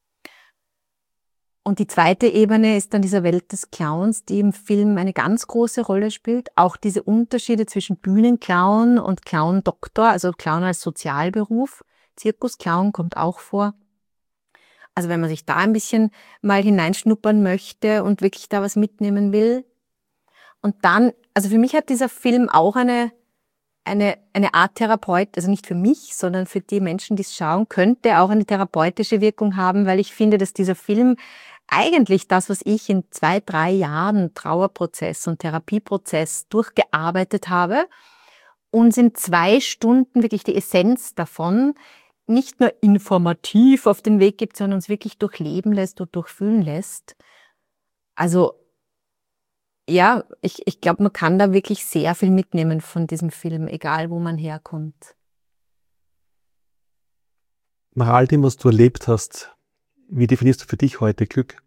Und die zweite Ebene ist dann diese Welt des Clowns, die im Film eine ganz große Rolle spielt. Auch diese Unterschiede zwischen Bühnenclown und Clown-Doktor, also Clown als Sozialberuf. Zirkusclown kommt auch vor. Also wenn man sich da ein bisschen mal hineinschnuppern möchte und wirklich da was mitnehmen will. Und dann, also für mich hat dieser Film auch eine Art Therapeut, also nicht für mich, sondern für die Menschen, die es schauen, könnte auch eine therapeutische Wirkung haben, weil ich finde, dass dieser Film eigentlich das, was ich in 2-3 Jahren Trauerprozess und Therapieprozess durchgearbeitet habe, uns in 2 Stunden wirklich die Essenz davon nicht nur informativ auf den Weg gibt, sondern uns wirklich durchleben lässt und durchfühlen lässt. Also ja, ich glaube, man kann da wirklich sehr viel mitnehmen von diesem Film, egal wo man herkommt. Nach all dem, was du erlebt hast, wie definierst du für dich heute Glück?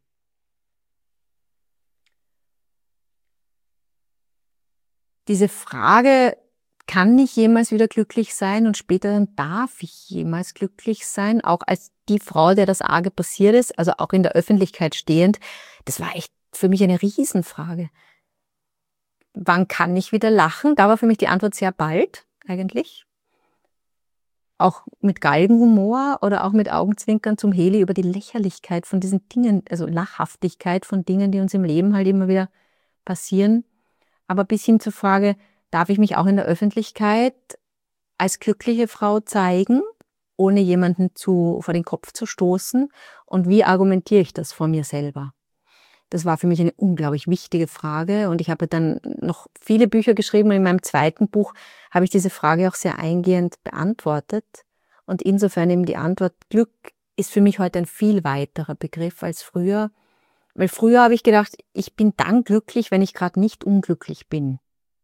Diese Frage, kann ich jemals wieder glücklich sein, und später dann darf ich jemals glücklich sein, auch als die Frau, der das Arge passiert ist, also auch in der Öffentlichkeit stehend, das war echt für mich eine Riesenfrage. Wann kann ich wieder lachen? Da war für mich die Antwort sehr bald, eigentlich. Auch mit Galgenhumor oder auch mit Augenzwinkern zum Heli über die Lächerlichkeit von diesen Dingen, also Lachhaftigkeit von Dingen, die uns im Leben halt immer wieder passieren. Aber bis hin zur Frage, darf ich mich auch in der Öffentlichkeit als glückliche Frau zeigen? ohne jemanden vor den Kopf zu stoßen? Und wie argumentiere ich das vor mir selber? Das war für mich eine unglaublich wichtige Frage und ich habe dann noch viele Bücher geschrieben und in meinem zweiten Buch habe ich diese Frage auch sehr eingehend beantwortet. Und insofern eben die Antwort, Glück ist für mich heute ein viel weiterer Begriff als früher. Weil früher habe ich gedacht, ich bin dann glücklich, wenn ich gerade nicht unglücklich bin.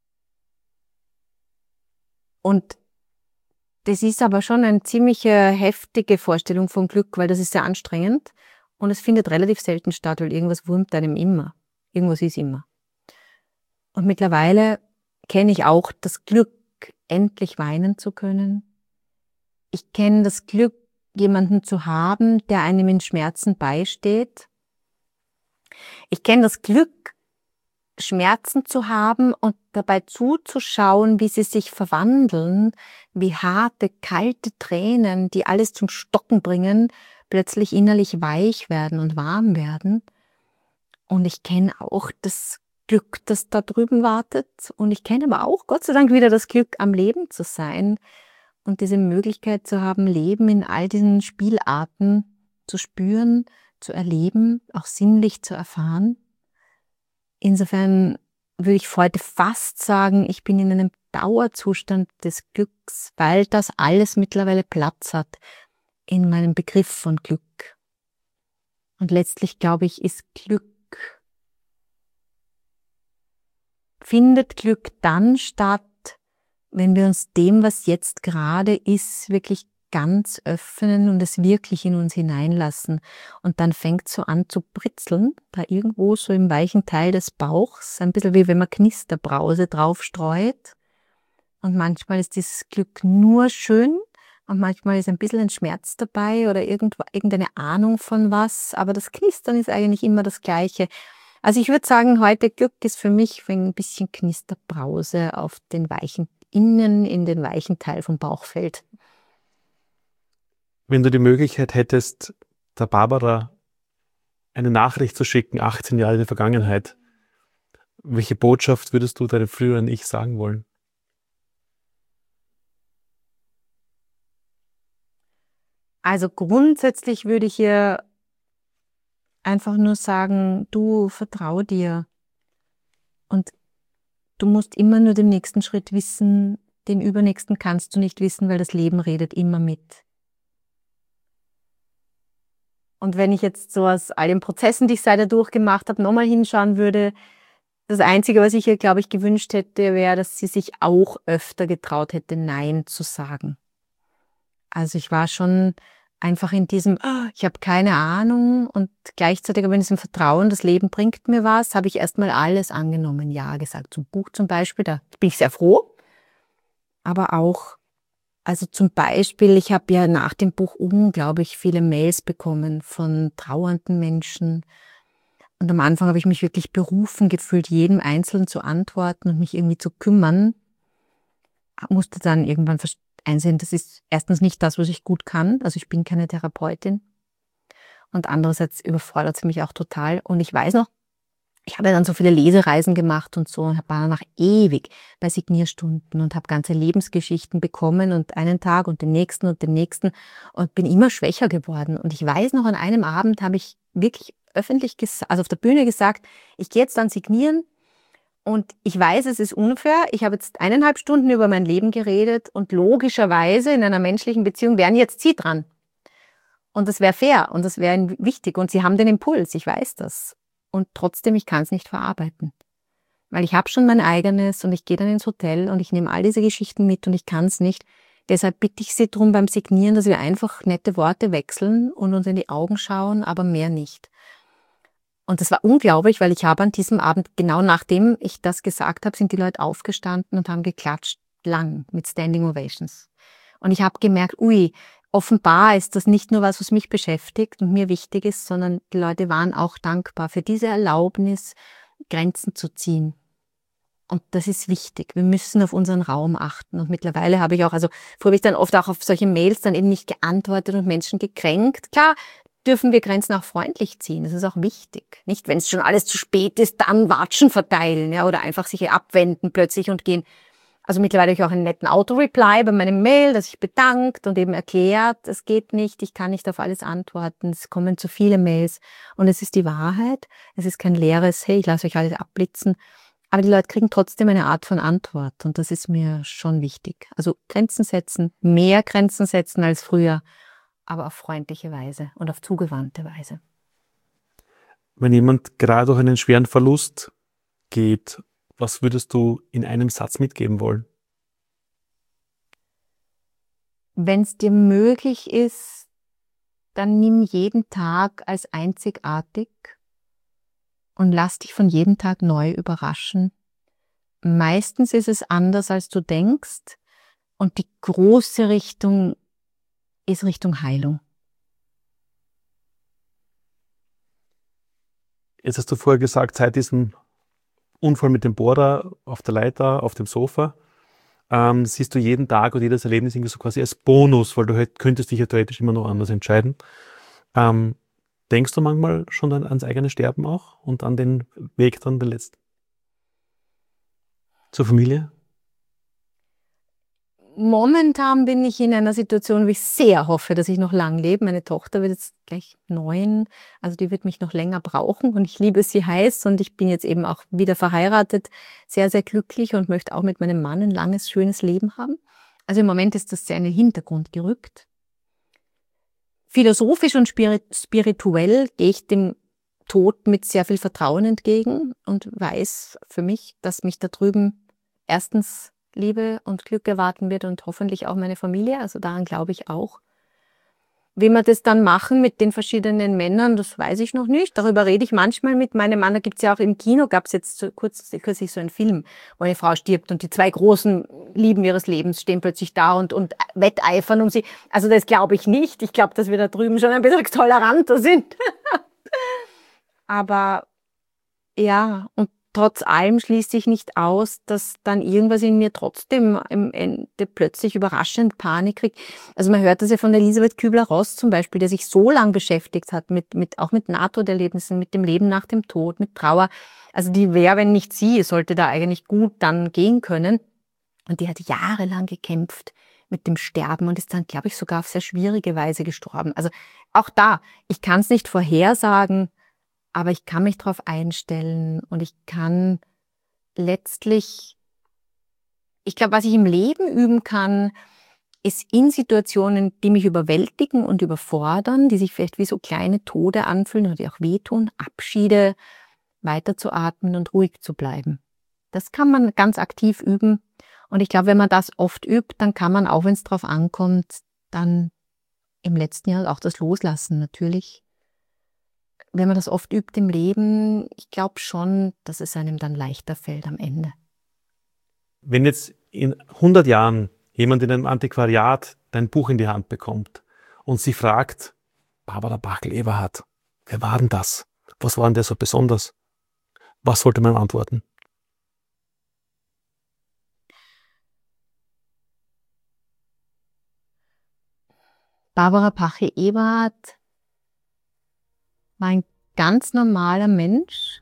Und das ist aber schon eine ziemlich heftige Vorstellung von Glück, weil das ist sehr anstrengend und es findet relativ selten statt, weil irgendwas wurmt einem immer. Irgendwas ist immer. Und mittlerweile kenne ich auch das Glück, endlich weinen zu können. Ich kenne das Glück, jemanden zu haben, der einem in Schmerzen beisteht. Ich kenne das Glück, Schmerzen zu haben und dabei zuzuschauen, wie sie sich verwandeln, wie harte, kalte Tränen, die alles zum Stocken bringen, plötzlich innerlich weich werden und warm werden. Und ich kenne auch das Glück, das da drüben wartet. Und ich kenne aber auch, Gott sei Dank, wieder das Glück, am Leben zu sein und diese Möglichkeit zu haben, Leben in all diesen Spielarten zu spüren, zu erleben, auch sinnlich zu erfahren. Insofern würde ich heute fast sagen, ich bin in einem Dauerzustand des Glücks, weil das alles mittlerweile Platz hat in meinem Begriff von Glück. Und letztlich, glaube ich, findet Glück dann statt, wenn wir uns dem, was jetzt gerade ist, wirklich ganz öffnen und es wirklich in uns hineinlassen. Und dann fängt es so an zu britzeln, da irgendwo so im weichen Teil des Bauchs, ein bisschen wie wenn man Knisterbrause drauf streut. Und manchmal ist dieses Glück nur schön und manchmal ist ein bisschen ein Schmerz dabei oder irgendeine Ahnung von was, aber das Knistern ist eigentlich immer das Gleiche. Also ich würde sagen, heute Glück ist für mich, wenn ein bisschen Knisterbrause auf den weichen Innen in den weichen Teil vom Bauch fällt. Wenn du die Möglichkeit hättest, der Barbara eine Nachricht zu schicken, 18 Jahre in der Vergangenheit, welche Botschaft würdest du deinem früheren Ich sagen wollen? Also grundsätzlich würde ich ihr einfach nur sagen, du vertrau dir und du musst immer nur den nächsten Schritt wissen, den übernächsten kannst du nicht wissen, weil das Leben redet immer mit. Und wenn ich jetzt so aus all den Prozessen, die ich seither durchgemacht habe, nochmal hinschauen würde, das Einzige, was ich ihr, glaube ich, gewünscht hätte, wäre, dass sie sich auch öfter getraut hätte, Nein zu sagen. Also ich war schon einfach in diesem, ich habe keine Ahnung und gleichzeitig aber in diesem Vertrauen, das Leben bringt mir was, habe ich erstmal alles angenommen, ja gesagt. Zum Buch zum Beispiel, da bin ich sehr froh, aber auch also zum Beispiel, ich habe ja nach dem Buch unglaublich viele Mails bekommen von trauernden Menschen. Und am Anfang habe ich mich wirklich berufen gefühlt, jedem Einzelnen zu antworten und mich irgendwie zu kümmern. Musste dann irgendwann einsehen, das ist erstens nicht das, was ich gut kann. Also ich bin keine Therapeutin. Und andererseits überfordert es mich auch total. Und ich weiß noch, ich habe dann so viele Lesereisen gemacht und so und war danach ewig bei Signierstunden und habe ganze Lebensgeschichten bekommen und einen Tag und den nächsten und bin immer schwächer geworden. Und ich weiß noch, an einem Abend habe ich wirklich öffentlich, also auf der Bühne gesagt, ich gehe jetzt dann signieren und ich weiß, es ist unfair. Ich habe jetzt 1,5 Stunden über mein Leben geredet und logischerweise in einer menschlichen Beziehung wären jetzt Sie dran. Und das wäre fair und das wäre wichtig und Sie haben den Impuls, ich weiß das. Und trotzdem, ich kann es nicht verarbeiten. Weil ich habe schon mein eigenes und ich gehe dann ins Hotel und ich nehme all diese Geschichten mit und ich kann es nicht. Deshalb bitte ich Sie darum beim Signieren, dass wir einfach nette Worte wechseln und uns in die Augen schauen, aber mehr nicht. Und das war unglaublich, weil ich habe an diesem Abend, genau nachdem ich das gesagt habe, sind die Leute aufgestanden und haben geklatscht, lang, mit Standing Ovations. Und ich habe gemerkt, offenbar ist das nicht nur was mich beschäftigt und mir wichtig ist, sondern die Leute waren auch dankbar für diese Erlaubnis, Grenzen zu ziehen. Und das ist wichtig. Wir müssen auf unseren Raum achten. Und mittlerweile habe ich auch, also früher habe ich dann oft auch auf solche Mails dann eben nicht geantwortet und Menschen gekränkt. Klar, dürfen wir Grenzen auch freundlich ziehen. Das ist auch wichtig. Nicht, wenn es schon alles zu spät ist, dann Watschen verteilen, ja, oder einfach sich abwenden plötzlich und gehen. Also mittlerweile habe ich auch einen netten Auto-Reply bei meinem Mail, das sich bedankt und eben erklärt, es geht nicht, ich kann nicht auf alles antworten, es kommen zu viele Mails und es ist die Wahrheit, es ist kein leeres, hey, ich lasse euch alles abblitzen, aber die Leute kriegen trotzdem eine Art von Antwort und das ist mir schon wichtig. Also Grenzen setzen, mehr Grenzen setzen als früher, aber auf freundliche Weise und auf zugewandte Weise. Wenn jemand gerade durch einen schweren Verlust geht, was würdest du in einem Satz mitgeben wollen? Wenn es dir möglich ist, dann nimm jeden Tag als einzigartig und lass dich von jedem Tag neu überraschen. Meistens ist es anders, als du denkst und die große Richtung ist Richtung Heilung. Jetzt hast du vorher gesagt, seit diesem Unfall mit dem Bohrer auf der Leiter, auf dem Sofa, siehst du jeden Tag und jedes Erlebnis irgendwie so quasi als Bonus, weil du halt, könntest dich ja theoretisch immer noch anders entscheiden. Denkst du manchmal schon ans eigene Sterben auch und an den Weg dann, den letzten? Zur Familie? Momentan bin ich in einer Situation, wo ich sehr hoffe, dass ich noch lang lebe. Meine Tochter wird jetzt gleich 9, also die wird mich noch länger brauchen und ich liebe sie heiß und ich bin jetzt eben auch wieder verheiratet, sehr, sehr glücklich und möchte auch mit meinem Mann ein langes, schönes Leben haben. Also im Moment ist das sehr in den Hintergrund gerückt. Philosophisch und spirituell gehe ich dem Tod mit sehr viel Vertrauen entgegen und weiß für mich, dass mich da drüben erstens Liebe und Glück erwarten wird und hoffentlich auch meine Familie, also daran glaube ich auch. Wie wir das dann machen mit den verschiedenen Männern, das weiß ich noch nicht. Darüber rede ich manchmal mit meinem Mann. Da gibt es ja auch im Kino, gab es jetzt kürzlich so einen Film, wo eine Frau stirbt und die zwei großen Lieben ihres Lebens stehen plötzlich da und wetteifern um sie. Also das glaube ich nicht. Ich glaube, dass wir da drüben schon ein bisschen toleranter sind. Aber ja, und trotz allem schließt sich nicht aus, dass dann irgendwas in mir trotzdem am Ende plötzlich überraschend Panik kriegt. Also man hört das ja von Elisabeth Kübler-Ross zum Beispiel, der sich so lang beschäftigt hat, auch mit Nahtoderlebnissen, mit dem Leben nach dem Tod, mit Trauer. Also die wäre, wenn nicht sie, sollte da eigentlich gut dann gehen können. Und die hat jahrelang gekämpft mit dem Sterben und ist dann, glaube ich, sogar auf sehr schwierige Weise gestorben. Also auch da, ich kann es nicht vorhersagen, aber ich kann mich darauf einstellen und ich kann letztlich, ich glaube, was ich im Leben üben kann, ist in Situationen, die mich überwältigen und überfordern, die sich vielleicht wie so kleine Tode anfühlen oder die auch wehtun, Abschiede, weiterzuatmen und ruhig zu bleiben. Das kann man ganz aktiv üben und ich glaube, wenn man das oft übt, dann kann man, auch wenn es drauf ankommt, dann im letzten Jahr auch das Loslassen natürlich. Wenn man das oft übt im Leben, ich glaube schon, dass es einem dann leichter fällt am Ende. Wenn jetzt in 100 Jahren jemand in einem Antiquariat dein Buch in die Hand bekommt und sie fragt, Barbara Bachl-Eberhardt, wer war denn das? Was war denn der so besonders? Was sollte man antworten? Barbara Bachl-Eberhardt war ein ganz normaler Mensch,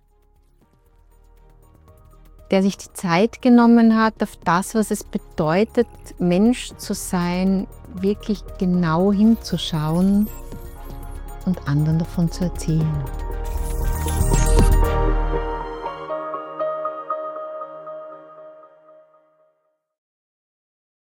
der sich die Zeit genommen hat, auf das, was es bedeutet, Mensch zu sein, wirklich genau hinzuschauen und anderen davon zu erzählen.